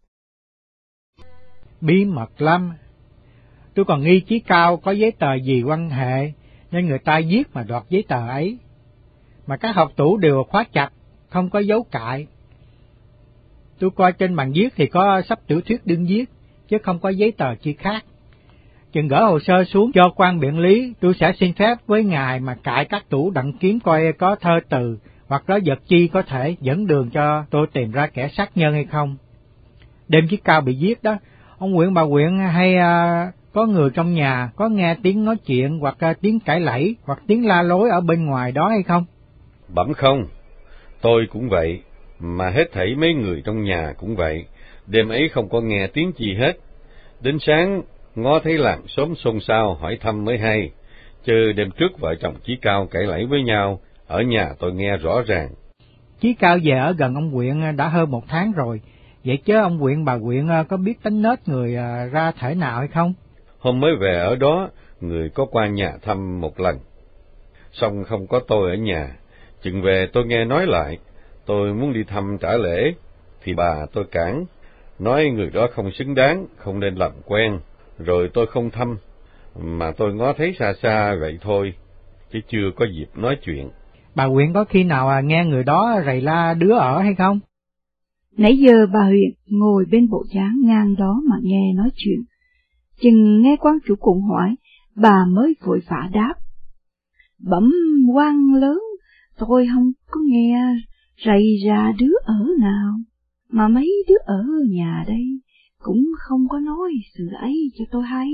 Bí mật lắm. Tôi còn nghi Chí Cao có giấy tờ gì quan hệ, nên người ta viết mà đoạt giấy tờ ấy. Mà các hộp tủ đều khóa chặt, không có dấu cại. Tôi coi trên bàn viết thì có sắp tiểu thuyết đương viết, chứ không có giấy tờ chi khác. Chừng gỡ hồ sơ xuống cho quan biện lý, tôi sẽ xin phép với ngài mà cại các tủ đặng kiếm coi có thơ từ hoặc có vật chi có thể dẫn đường cho tôi tìm ra kẻ sát nhân hay không. Đêm Chí Cao bị giết đó, ông Quyện bà Quyện hay uh, có người trong nhà có nghe tiếng nói chuyện hoặc uh, tiếng cãi lẫy hoặc tiếng la lối ở bên ngoài đó hay không? Bẩm không, tôi cũng vậy, mà hết thảy mấy người trong nhà cũng vậy. Đêm ấy không có nghe tiếng chi hết. Đến sáng ngó thấy làng xóm xôn xao hỏi thăm mới hay, chứ đêm trước vợ chồng Chí Cao cãi lẫy với nhau, ở nhà tôi nghe rõ ràng. Chí Cao về ở gần ông Quyện đã hơn một tháng rồi, vậy chứ ông Quyện bà Quyện có biết tính nết người ra thể nào hay không? Hôm mới về ở đó, người có qua nhà thăm một lần, song không có tôi ở nhà. Chừng về tôi nghe nói lại, tôi muốn đi thăm trả lễ, thì bà tôi cản, nói người đó không xứng đáng, không nên làm quen, rồi tôi không thăm, mà tôi ngó thấy xa xa vậy thôi, chứ chưa có dịp nói chuyện. Bà Quyện có khi nào à, nghe người đó rầy la đứa ở hay không? Nãy giờ bà Huyền ngồi bên bộ dáng ngang đó mà nghe nói chuyện. Chừng nghe quan chủ cùng hỏi, bà mới vội vã đáp: Bẩm quan lớn, tôi không có nghe rầy ra đứa ở nào, mà mấy đứa ở nhà đây cũng không có nói sự ấy cho tôi hay.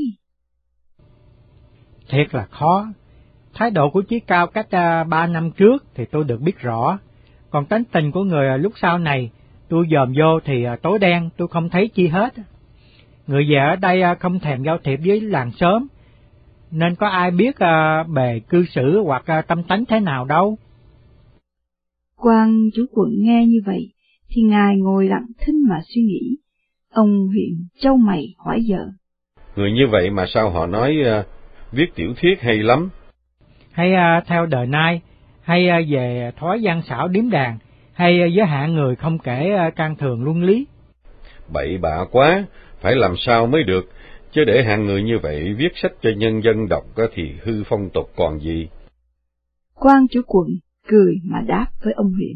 Thiệt là khó. Thái độ của Chí Cao cách uh, ba năm trước thì tôi được biết rõ, còn tính tình của người uh, lúc sau này, tôi dòm vô thì uh, tối đen, tôi không thấy chi hết. Người về ở đây uh, không thèm giao thiệp với làng xóm, nên có ai biết uh, bề cư xử hoặc uh, tâm tánh thế nào đâu. Quan chủ quận nghe như vậy, thì ngài ngồi lặng thinh mà suy nghĩ. Ông huyện chau mày hỏi vợ. Người như vậy mà sao họ nói uh, viết tiểu thuyết hay lắm? Hay uh, theo đời nay, hay uh, về thói gian xảo điếm đàn, hay uh, giới hạn người không kể uh, can thường luân lý? Bậy bạ quá, phải làm sao mới được, chứ để hạng người như vậy viết sách cho nhân dân đọc thì hư phong tục còn gì. Quan chủ quận cười mà đáp với ông huyện.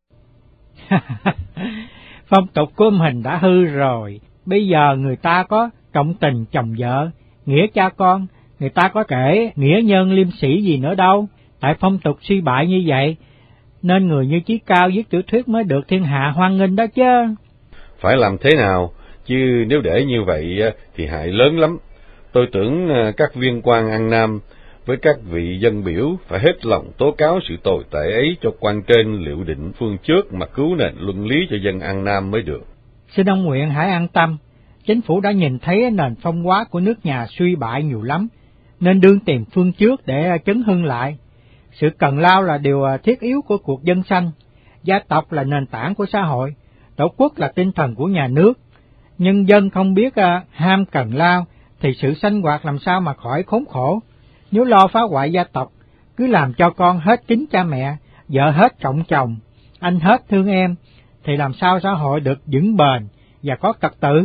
Phong tục của mình đã hư rồi, bây giờ người ta có trọng tình chồng vợ, nghĩa cha con, người ta có kể nghĩa nhân liêm sĩ gì nữa đâu. Tại phong tục suy bại như vậy, nên người như Chí Cao viết tiểu thuyết mới được thiên hạ hoan nghênh đó chứ. Phải làm thế nào, chứ nếu để như vậy thì hại lớn lắm. Tôi tưởng các viên quan An Nam với các vị dân biểu phải hết lòng tố cáo sự tồi tệ ấy cho quan trên liệu định phương trước mà cứu nền luân lý cho dân An Nam mới được. Xin ông Nguyện hãy an tâm, chính phủ đã nhìn thấy nền phong hóa của nước nhà suy bại nhiều lắm, nên đương tìm phương trước để chấn hưng lại. Sự cần lao là điều thiết yếu của cuộc dân sanh, gia tộc là nền tảng của xã hội, tổ quốc là tinh thần của nhà nước. Nhân dân không biết ham cần lao thì sự sanh hoạt làm sao mà khỏi khốn khổ. Nếu lo phá hoại gia tộc, cứ làm cho con hết kính cha mẹ, vợ hết trọng chồng, anh hết thương em, thì làm sao xã hội được vững bền và có trật tự?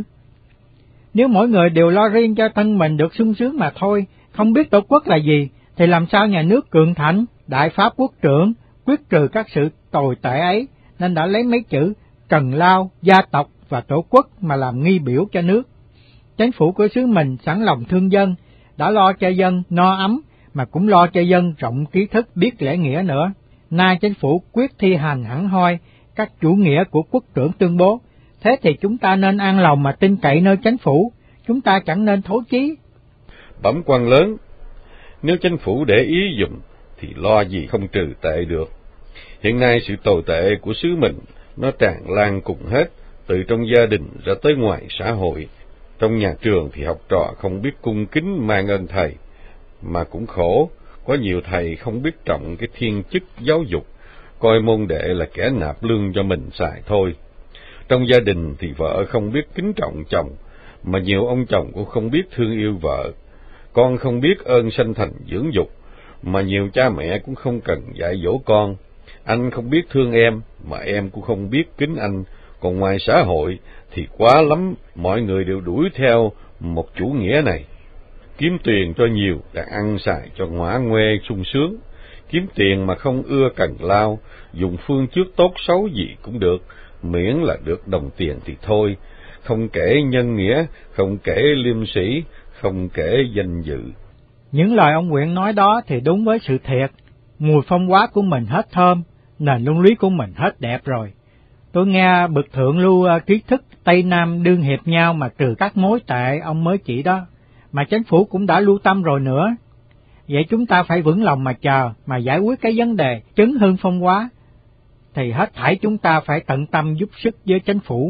Nếu mỗi người đều lo riêng cho thân mình được sung sướng mà thôi, không biết tổ quốc là gì, thì làm sao nhà nước cường thịnh? Đại Pháp Quốc trưởng quyết trừ các sự tồi tệ ấy, nên đã lấy mấy chữ cần lao, gia tộc và tổ quốc mà làm nghi biểu cho nước. Chính phủ của xứ mình sẵn lòng thương dân, đã lo cho dân no ấm, mà cũng lo cho dân rộng trí thức biết lễ nghĩa nữa. Nay chính phủ quyết thi hành hẳn hoi các chủ nghĩa của quốc trưởng tuyên bố, thế thì chúng ta nên an lòng mà tin cậy nơi chính phủ, chúng ta chẳng nên thối chí. Bẩm quan lớn, nếu chính phủ để ý dùm thì lo gì không trừ tệ được. Hiện nay sự tồi tệ của xứ mình nó tràn lan cùng hết, từ trong gia đình ra tới ngoài xã hội. Trong nhà trường thì học trò không biết cung kính mang ơn thầy, mà cũng khổ, có nhiều thầy không biết trọng cái thiên chức giáo dục, coi môn đệ là kẻ nạp lương cho mình xài thôi. Trong gia đình thì vợ không biết kính trọng chồng, mà nhiều ông chồng cũng không biết thương yêu vợ. Con không biết ơn sanh thành dưỡng dục, mà nhiều cha mẹ cũng không cần dạy dỗ con. Anh không biết thương em, mà em cũng không biết kính anh. Còn ngoài xã hội thì quá lắm, mọi người đều đuổi theo một chủ nghĩa này. Kiếm tiền cho nhiều, đã ăn xài cho ngõa ngoe sung sướng. Kiếm tiền mà không ưa cần lao, dùng phương trước tốt xấu gì cũng được, miễn là được đồng tiền thì thôi. Không kể nhân nghĩa, không kể liêm sĩ, không kể danh dự. Những lời ông Nguyện nói đó thì đúng với sự thiệt. Mùi phong hóa của mình hết thơm, nền luân lý của mình hết đẹp rồi. Tôi nghe bậc thượng lưu trí thức Tây Nam đương hiệp nhau mà trừ các mối tệ ông mới chỉ đó, mà chính phủ cũng đã lưu tâm rồi nữa. Vậy chúng ta phải vững lòng mà chờ, mà giải quyết cái vấn đề chấn hưng phong hóa, thì hết thảy chúng ta phải tận tâm giúp sức với chính phủ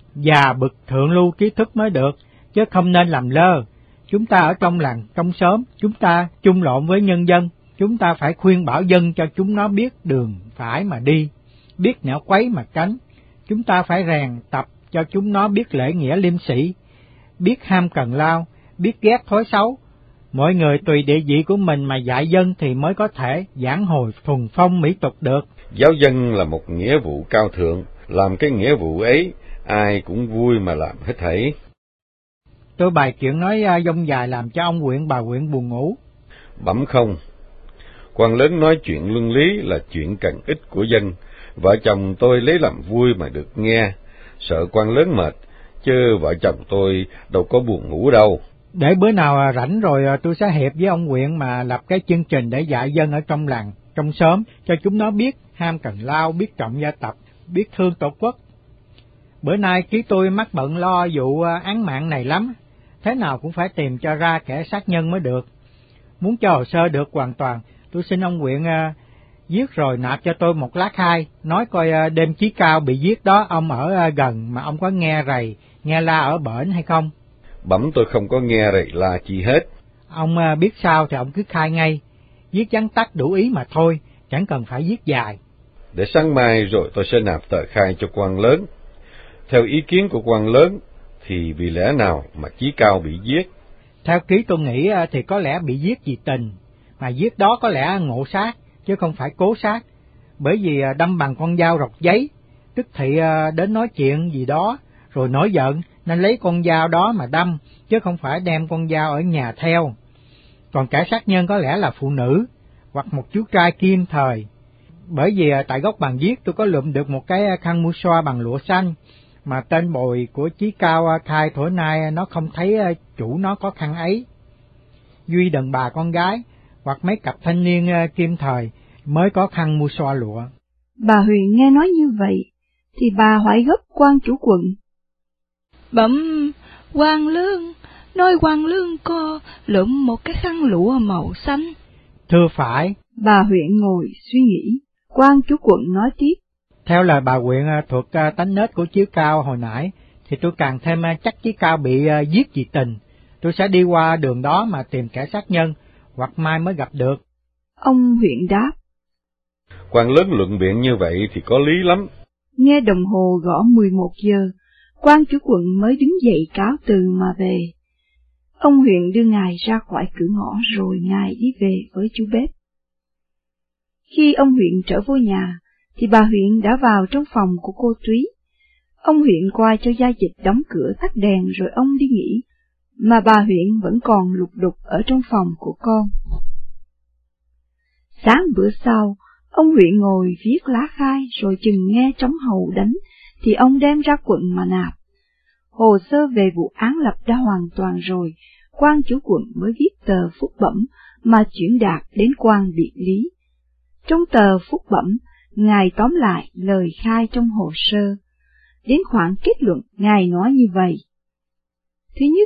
và bậc thượng lưu trí thức mới được, chứ không nên làm lơ. Chúng ta ở trong làng, trong xóm, chúng ta chung lộn với nhân dân, chúng ta phải khuyên bảo dân cho chúng nó biết đường phải mà đi, biết nẻo quấy mà tránh. Chúng ta phải rèn tập cho chúng nó biết lễ nghĩa liêm sĩ, biết ham cần lao, biết ghét thói xấu. Mọi người tùy địa vị của mình mà dạy dân thì mới có thể giảng hồi thuần phong mỹ tục được. Giáo dân là một nghĩa vụ cao thượng, làm cái nghĩa vụ ấy, ai cũng vui mà làm hết thảy. Tôi bày chuyện nói dông dài làm cho ông Quyện bà Quyện buồn ngủ. Bẩm không, quan lớn nói chuyện luân lý là chuyện cần ích của dân, vợ chồng tôi lấy làm vui mà được nghe, sợ quan lớn mệt, chứ vợ chồng tôi đâu có buồn ngủ đâu. Để bữa nào rảnh rồi tôi sẽ hiệp với ông Quyện mà lập cái chương trình để dạy dân ở trong làng, trong xóm, cho chúng nó biết ham cần lao, biết trọng gia tộc, biết thương tổ quốc. Bữa nay ký tôi mắc bận lo vụ án mạng này lắm, thế nào cũng phải tìm cho ra kẻ sát nhân mới được. Muốn cho hồ sơ được hoàn toàn, tôi xin ông Quyện uh, viết rồi nạp cho tôi một lá khai, nói coi uh, đêm Chí Cao bị giết đó ông ở uh, gần mà ông có nghe rầy, nghe la ở bển hay không? Bẩm tôi không có nghe rầy la chi hết. Ông uh, biết sao thì ông cứ khai ngay, viết vắn tắt đủ ý mà thôi, chẳng cần phải viết dài. để sáng mai rồi tôi sẽ nạp tờ khai cho quan lớn. Theo ý kiến của quan lớn, thì vì lẽ nào mà Chí Cao bị giết? Theo ký tôi nghĩ thì có lẽ bị giết vì tình, mà giết đó có lẽ ngộ sát, chứ không phải cố sát. Bởi vì đâm bằng con dao rọc giấy, tức thị đến nói chuyện gì đó, rồi nổi giận, nên lấy con dao đó mà đâm, chứ không phải đem con dao ở nhà theo. Còn kẻ sát nhân có lẽ là phụ nữ, hoặc một chú trai kim thời. Bởi vì tại góc bàn viết tôi có lượm được một cái khăn mua xoa bằng lụa xanh, mà tên bồi của Chí Cao khai thổi nay nó không thấy chủ nó có khăn ấy. Duy đàn bà con gái, hoặc mấy cặp thanh niên kim thời mới có khăn mua xoa lụa. Bà Huyền nghe nói như vậy, thì bà hỏi gấp quan chủ quận. Bẩm quan lương, nói quan lương có lượm một cái khăn lụa màu xanh. Thưa phải. Bà Huyền ngồi suy nghĩ, quan chủ quận nói tiếp. Theo lời bà Huyền thuộc tánh nết của Chí Cao hồi nãy, thì tôi càng thêm chắc Chí Cao bị giết vì tình. Tôi sẽ đi qua đường đó mà tìm kẻ sát nhân, hoặc mai mới gặp được. Ông Huyền đáp. Quan lớn luận biện như vậy thì có lý lắm. Nghe đồng hồ gõ mười một giờ, quan chủ quận mới đứng dậy cáo từ mà về. Ông Huyền đưa ngài ra khỏi cửa ngõ rồi ngài đi về với chú bếp. Khi ông Huyền trở vô nhà, thì bà Huyền đã vào trong phòng của cô Túy. Ông Huyền qua cho gia dịch đóng cửa tắt đèn rồi ông đi nghỉ, mà bà Huyền vẫn còn lục đục ở trong phòng của con. Sáng bữa sau, ông Huyền ngồi viết lá khai rồi chừng nghe trống hầu đánh, thì ông đem ra quận mà nạp. Hồ sơ về vụ án lập đã hoàn toàn rồi, quan chủ quận mới viết tờ phúc bẩm mà chuyển đạt đến quan biện lý. Trong tờ phúc bẩm, ngài tóm lại lời khai trong hồ sơ. Đến khoảng kết luận, ngài nói như vậy. Thứ nhất,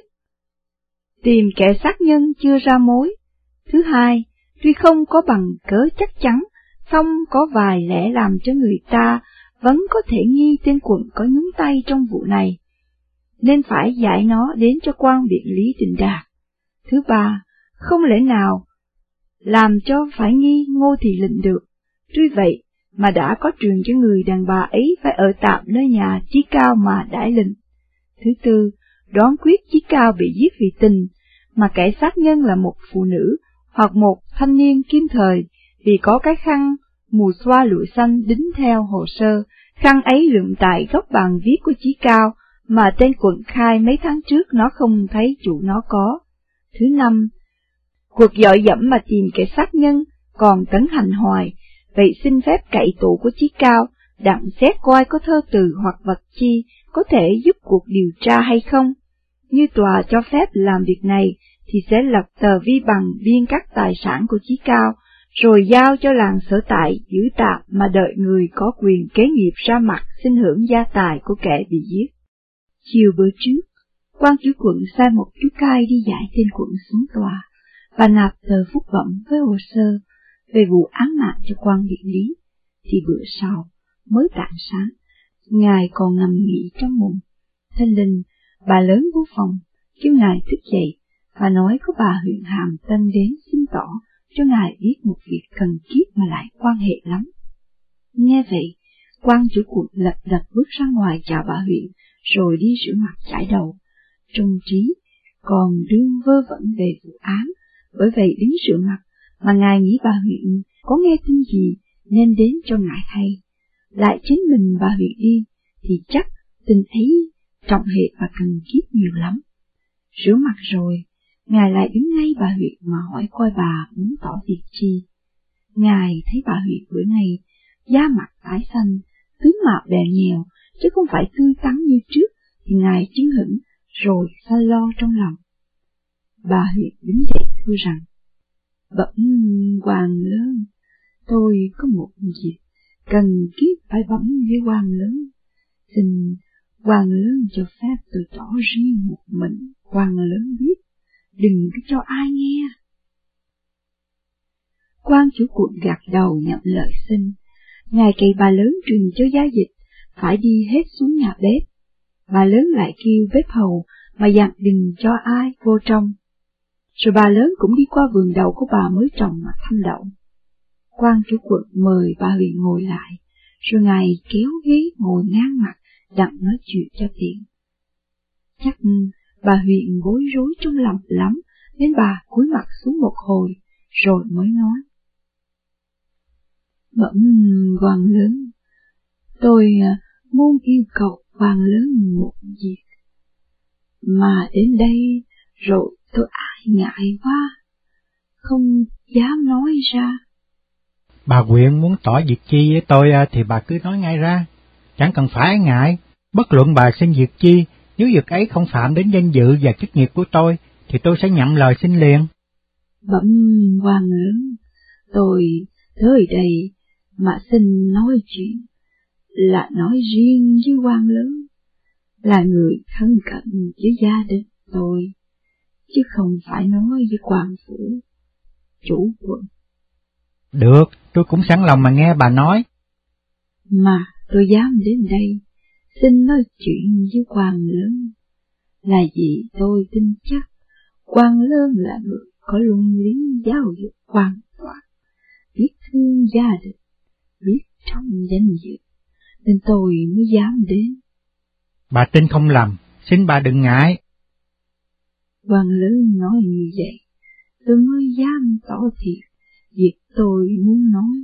tìm kẻ sát nhân chưa ra mối. Thứ hai, tuy không có bằng cớ chắc chắn, song có vài lẽ làm cho người ta vẫn có thể nghi tên quận có nhúng tay trong vụ này, nên phải giải nó đến cho quan biện lý định đạt. Thứ ba, không lẽ nào làm cho phải nghi Ngô Thị Lệnh được. Tuy vậy mà đã có truyền cho người đàn bà ấy phải ở tạm nơi nhà Chí Cao mà đãi lệnh. Thứ tư, đoán quyết Chí Cao bị giết vì tình, mà kẻ sát nhân là một phụ nữ hoặc một thanh niên kim thời, vì có cái khăn mù xoa lụa xanh đính theo hồ sơ. Khăn ấy lượm tại góc bàn viết của Chí Cao, mà tên quận khai mấy tháng trước nó không thấy chủ nó có. Thứ năm, cuộc dọi dẫm mà tìm kẻ sát nhân còn tấn hành hoài, vậy xin phép cậy tủ của Chí Cao, đặng xét coi có thơ từ hoặc vật chi có thể giúp cuộc điều tra hay không. Như tòa cho phép làm việc này, thì sẽ lập tờ vi bằng biên các tài sản của Chí Cao, rồi giao cho làng sở tại giữ tạm mà đợi người có quyền kế nghiệp ra mặt xin hưởng gia tài của kẻ bị giết. Chiều bữa trước, quan chủ quận sai một chú cai đi giải tên quận xuống tòa, và nạp tờ phúc bẩm với hồ sơ về vụ án mạng cho quan biện lý. Thì bữa sau, mới tảng sáng, ngài còn nằm nghỉ trong mùng. Thanh Linh, bà lớn vô phòng, kêu ngài thức dậy, và nói có bà huyện Hàm Tân đến xin tỏ cho ngài biết một việc cần kiếp mà lại quan hệ lắm. Nghe vậy, quan chủ quận lật đật bước ra ngoài chào bà huyện, rồi đi rửa mặt chải đầu. Trong trí còn đương vơ vẩn về vụ án, bởi vậy đứng rửa mặt, mà ngài nghĩ bà huyện có nghe tin gì nên đến cho ngài hay. Lại chính mình bà huyện đi, thì chắc tin ấy trọng hệ và cần kiếp nhiều lắm. Rửa mặt rồi, ngài lại đứng ngay bà huyện mà hỏi coi bà muốn tỏ việc chi. Ngài thấy bà huyện bữa nay da mặt tái xanh, tướng mạo bè nhèo, chứ không phải tươi tắn như trước, thì ngài chứng hững rồi xa lo trong lòng. Bà huyện đứng dậy thưa rằng, bẩm quan lớn, tôi có một việc cần kiếp phải bẩm với quan lớn, xin quan lớn cho phép tôi tỏ riêng một mình quan lớn biết, đừng có cho ai nghe. Quan chủ quận gật đầu nhận lời xin. Ngài kỵ bà lớn truyền cho gia dịch phải đi hết xuống nhà bếp. Bà lớn lại kêu bếp hầu mà dặn đừng cho ai vô trong. Rồi bà lớn cũng đi qua vườn đậu của bà mới trồng mà thăm đậu. Quan chủ quận mời bà huyện ngồi lại, rồi Ngài kéo ghế ngồi ngang mặt, đặng nói chuyện cho tiện. Chắc bà Huyền bối rối trong lòng lắm, nên bà cúi mặt xuống một hồi, rồi mới nói. Bẩm quan lớn, tôi muốn yêu cầu quan lớn một việc, mà đến đây rồi tôi ái ngại quá, không dám nói ra. Bà Quyện muốn tỏ việc chi với tôi thì bà cứ nói ngay ra, chẳng cần phải ái ngại. Bất luận bà xin việc chi, nếu việc ấy không phạm đến danh dự và chức nghiệp của tôi, thì tôi sẽ nhận lời xin liền. Bẩm quan lớn, tôi tới đây mà xin nói chuyện, là nói riêng với quan lớn, là người thân cận với gia đình tôi, chứ không phải nói với quan phủ, chủ quận. Được, tôi cũng sẵn lòng mà nghe bà nói. Mà tôi dám đến đây, xin nói chuyện với quan lớn, là vì tôi tin chắc quan lớn là người có luân lý giáo dục hoàn toàn, biết thương gia đình, biết trọng danh dự, nên tôi mới dám đến. Bà tin không lầm, xin bà đừng ngại. Quan lớn nói như vậy, tôi mới dám tỏ thiệt việc tôi muốn nói.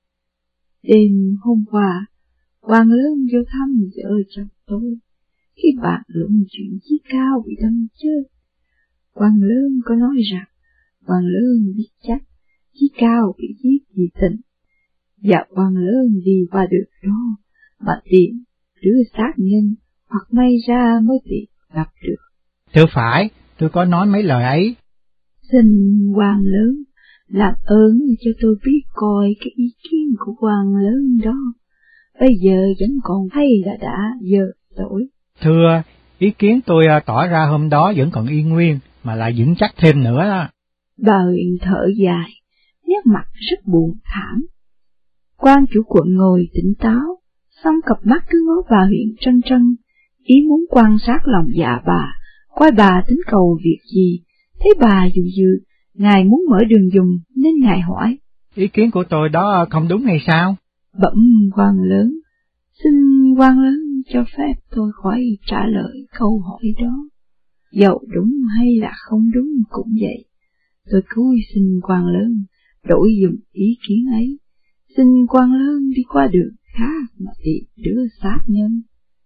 Đêm hôm qua, quan lớn vô thăm vợ chồng tôi, khi bạn luận chuyện Chí Cao bị đâm chết. Quan lớn có nói rằng, quan lớn biết chắc Chí Cao bị giết vì tình, và quan lớn đi qua được đó mà tìm đứa sát nhân, hoặc may ra mới tìm gặp được. Thưa phải, tôi có nói mấy lời ấy. Xin quan lớn làm ơn cho tôi biết coi cái ý kiến của quan lớn đó, bây giờ vẫn còn hay là đã dở dỗi. Thưa, ý kiến tôi tỏ ra hôm đó vẫn còn y nguyên, mà lại vững chắc thêm nữa đó. Bà Huyền thở dài, nét mặt rất buồn thảm. Quan chủ quận ngồi tỉnh táo, xong cặp mắt cứ ngó bà Huyền trân trân, ý muốn quan sát lòng dạ bà, coi bà tính cầu việc gì. Thấy bà dụ dự, Ngài muốn mở đường dùng, nên Ngài hỏi. Ý kiến của tôi đó không đúng hay sao? Bẩm quan lớn, xin quan lớn cho phép tôi khỏi trả lời câu hỏi đó. Dẫu đúng hay là không đúng cũng vậy, tôi cúi xin quan lớn đổi dùm ý kiến ấy. Xin quan lớn đi qua đường khác mà tìm đứa sát nhân.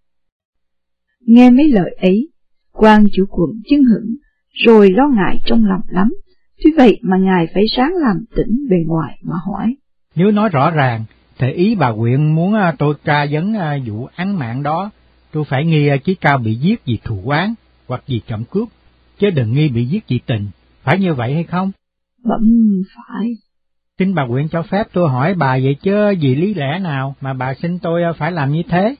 Nghe mấy lời ấy, quan chủ quận chưng hửng, rồi lo ngại trong lòng lắm. Tuy vậy mà Ngài phải ráng làm tỉnh bề ngoài mà hỏi. Nếu nói rõ ràng, thì ý bà Quyện muốn tôi tra vấn vụ án mạng đó, tôi phải nghi Chí Cao bị giết vì thù oán hoặc vì trộm cướp, chứ đừng nghi bị giết vì tình. Phải như vậy hay không? Bẩm phải. Xin bà Quyện cho phép tôi hỏi bà vậy chứ vì lý lẽ nào mà bà xin tôi phải làm như thế?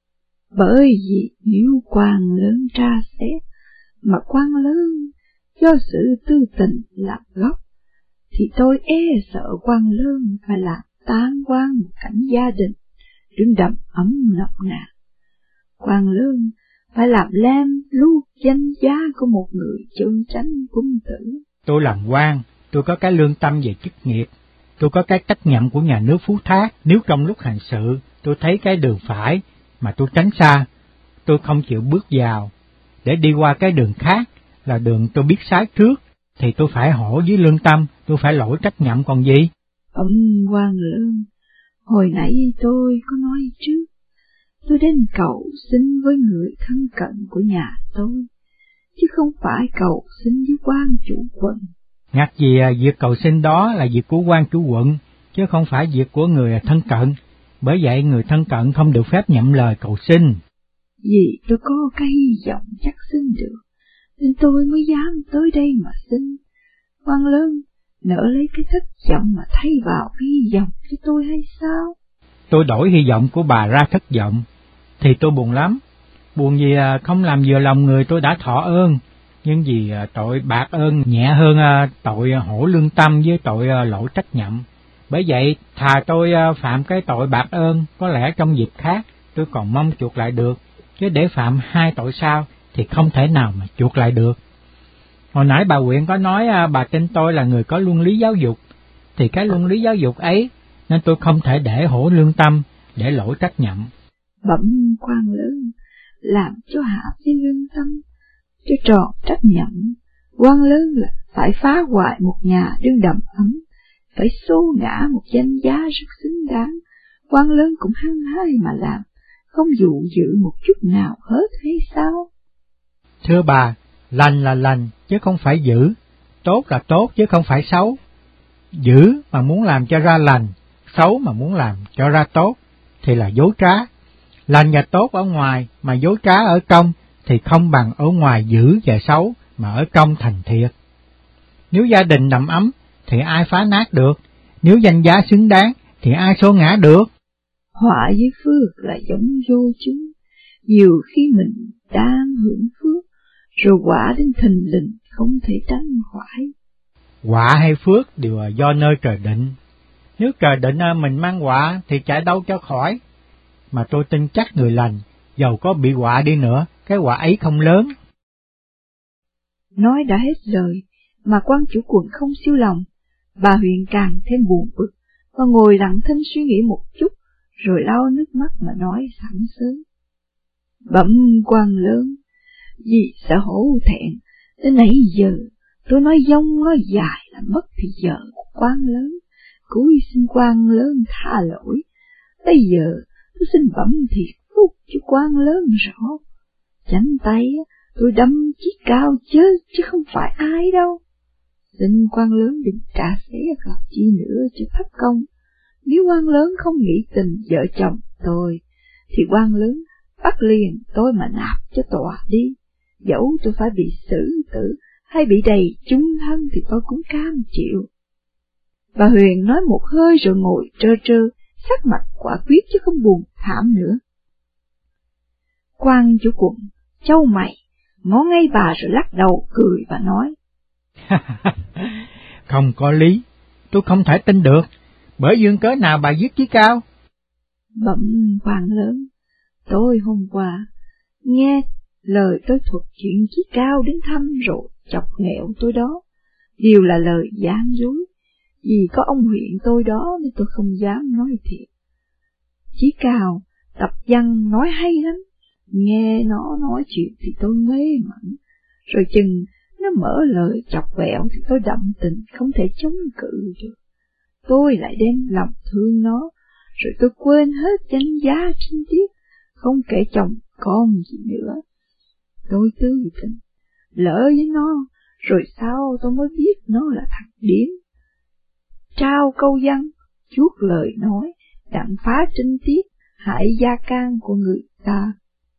Bởi vì nếu quan lớn tra xét, mà quan lớn do sự tư tình làm gốc, thì tôi e sợ quan lớn phải làm tan quan một cảnh gia đình, đứng đầm ấm nọc nàn. Quan lớn phải làm lem luốc danh giá của một người chân chánh quân tử. Tôi làm quan, tôi có cái lương tâm về chức nghiệp, tôi có cái trách nhiệm của nhà nước phú thác. Nếu trong lúc hành sự tôi thấy cái đường phải mà tôi tránh xa, tôi không chịu bước vào để đi qua cái đường khác là đường tôi biết sai trước, thì tôi phải hổ với lương tâm, tôi phải lỗi trách nhiệm còn gì. Ông quan lớn, hồi nãy tôi có nói trước, tôi đến cầu xin với người thân cận của nhà tôi, chứ không phải cầu xin với quan chủ quận. Ngặt gì việc cầu xin đó là việc của quan chủ quận, chứ không phải việc của người thân cận. Bởi vậy người thân cận không được phép nhậm lời cầu xin. Vì tôi có cái hy vọng chắc xin được, nên tôi mới dám tới đây mà xin. Quan lớn, nỡ lấy cái thất vọng mà thay vào cái hy vọng cho tôi hay sao? Tôi đổi hy vọng của bà ra thất vọng, thì tôi buồn lắm. Buồn vì không làm vừa lòng người tôi đã thọ ơn, nhưng vì tội bạc ơn nhẹ hơn tội hổ lương tâm với tội lỗi trách nhiệm. Bởi vậy, thà tôi phạm cái tội bạc ơn, có lẽ trong dịp khác tôi còn mong chuộc lại được, chứ để phạm hai tội sau thì không thể nào mà chuộc lại được. Hồi nãy bà Quyện có nói bà tin tôi là người có luân lý giáo dục, thì cái luân lý giáo dục ấy, nên tôi không thể để hổ lương tâm để lỗi trách nhậm. Bẩm quan lớn, làm cho hạ với lương tâm, cho tròn trách nhậm. Quan lớn là phải phá hoại một nhà đương đầm ấm, phải xô ngã một danh giá rất xứng đáng. Quan lớn cũng hăng hái mà làm, không dụ dự một chút nào hết hay sao? Thưa bà, lành là lành chứ không phải dữ, tốt là tốt chứ không phải xấu. Dữ mà muốn làm cho ra lành, xấu mà muốn làm cho ra tốt thì là dối trá. Lành và tốt ở ngoài mà dối trá ở trong thì không bằng ở ngoài dữ và xấu mà ở trong thành thiệt. Nếu gia đình đầm ấm thì ai phá nát được, nếu danh giá xứng đáng thì ai xô ngã được. Họa với phước là giống vô chúng, nhiều khi mình đang hưởng phước, rồi quả đến thình lình không thể tránh khỏi. Họa hay phước đều là do nơi trời định. Nếu trời định mình mang họa thì chạy đâu cho khỏi. Mà tôi tin chắc người lành, dầu có bị họa đi nữa, cái họa ấy không lớn. Nói đã hết lời, mà quan chủ quận không siêu lòng. Bà Huyền càng thêm buồn bực, và ngồi lặng thinh suy nghĩ một chút, rồi lau nước mắt mà nói sẵn sớm. Bẩm quan lớn, vì sợ hổ thẹn, đến nãy giờ tôi nói dông nói dài là mất thì giờ của quan lớn, cúi xin quan lớn tha lỗi. Bây giờ tôi xin bẩm thiệt phúc cho quan lớn rõ. Chánh tay tôi đâm chí cao chứ, chứ không phải ai đâu. Xin quan lớn đừng trả xé gặp chi nữa cho thất công. Nếu quan lớn không nghĩ tình vợ chồng tôi, thì quan lớn bắt liền tôi mà nạp cho tòa đi. Dẫu tôi phải bị xử tử hay bị đầy chung thân thì tôi cũng cam chịu. Bà Huyền nói một hơi rồi ngồi trơ trơ, sắc mặt quả quyết chứ không buồn thảm nữa. Quan chủ quận chau mày, ngó ngay bà rồi lắc đầu cười và nói. Không có lý, tôi không thể tin được, bởi duyên cớ nào bà giết Chí Cao? Bẩm quan lớn, tôi hôm qua nghe lời tôi thuật chuyện Chí Cao đến thăm rồi chọc nghẹo tôi đó, đều là lời gian dối. Vì có ông huyện tôi đó nên tôi không dám nói thiệt. Chí Cao tập văn nói hay lắm, nghe nó nói chuyện thì tôi mê mẩn, rồi chừng nó mở lời chọc ghẹo thì tôi đậm tình không thể chống cự được. Tôi lại đem lòng thương nó, rồi tôi quên hết danh giá trinh tiết, không kể chồng con gì nữa. Tôi tư tình, lỡ với nó, rồi sau tôi mới biết nó là thằng điên. Trao câu văn, chuốt lời nói, đặng phá trinh tiết, hại gia can của người ta.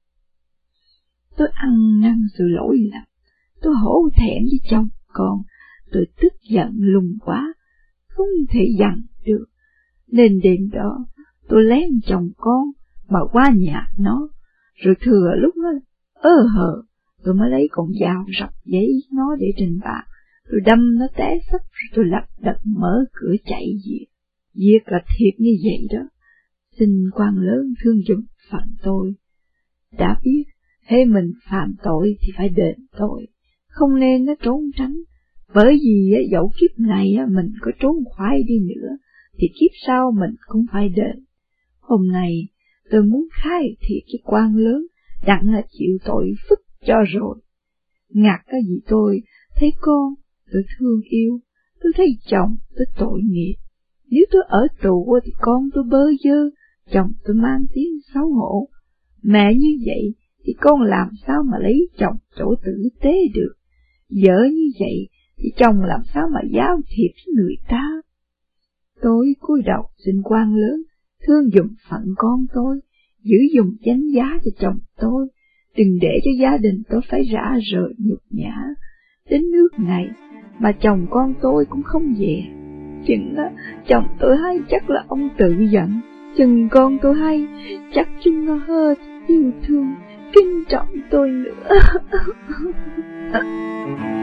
Tôi ăn năn sự lỗi lầm, tôi hổ thẹn với chồng con, tôi tức giận lùng quá, không thể dằn được, nên đêm đó tôi lén chồng con mà qua nhà nó, rồi thừa lúc đó ơ hờ tôi mới lấy con dao rọc giấy nó để trên bàn, tôi đâm nó té sấp, rồi tôi lật đật mở cửa chạy về. Việc là thiệt như vậy đó, xin quan lớn thương giùm phận tôi. Đã biết hễ mình phạm tội thì phải đền tội, không nên nó trốn tránh, bởi vì dẫu kiếp này mình có trốn khoái đi nữa thì kiếp sau mình cũng phải đền. Hôm nay tôi muốn khai thiệt cái quan lớn, đặng là chịu tội phức cho rồi. Ngặt cái gì tôi thấy con tôi thương yêu, tôi thấy chồng tôi tội nghiệp. Nếu tôi ở tù thì con tôi bơ vơ, chồng tôi mang tiếng xấu hổ. Mẹ như vậy thì con làm sao mà lấy chồng chỗ tử tế được? Vợ như vậy thì chồng làm sao mà giao thiệp với người ta? Tôi cúi đầu xin quan lớn thương dùm phận con tôi, giữ dùm chánh giá cho chồng tôi, đừng để cho gia đình tôi phải rã rời nhục nhã. Đến nước này mà chồng con tôi cũng không về. Chừng á, chồng tôi hay chắc là ông tự giận, chừng con tôi hay chắc chúng nó hơi yêu thương, kính trọng tôi nữa.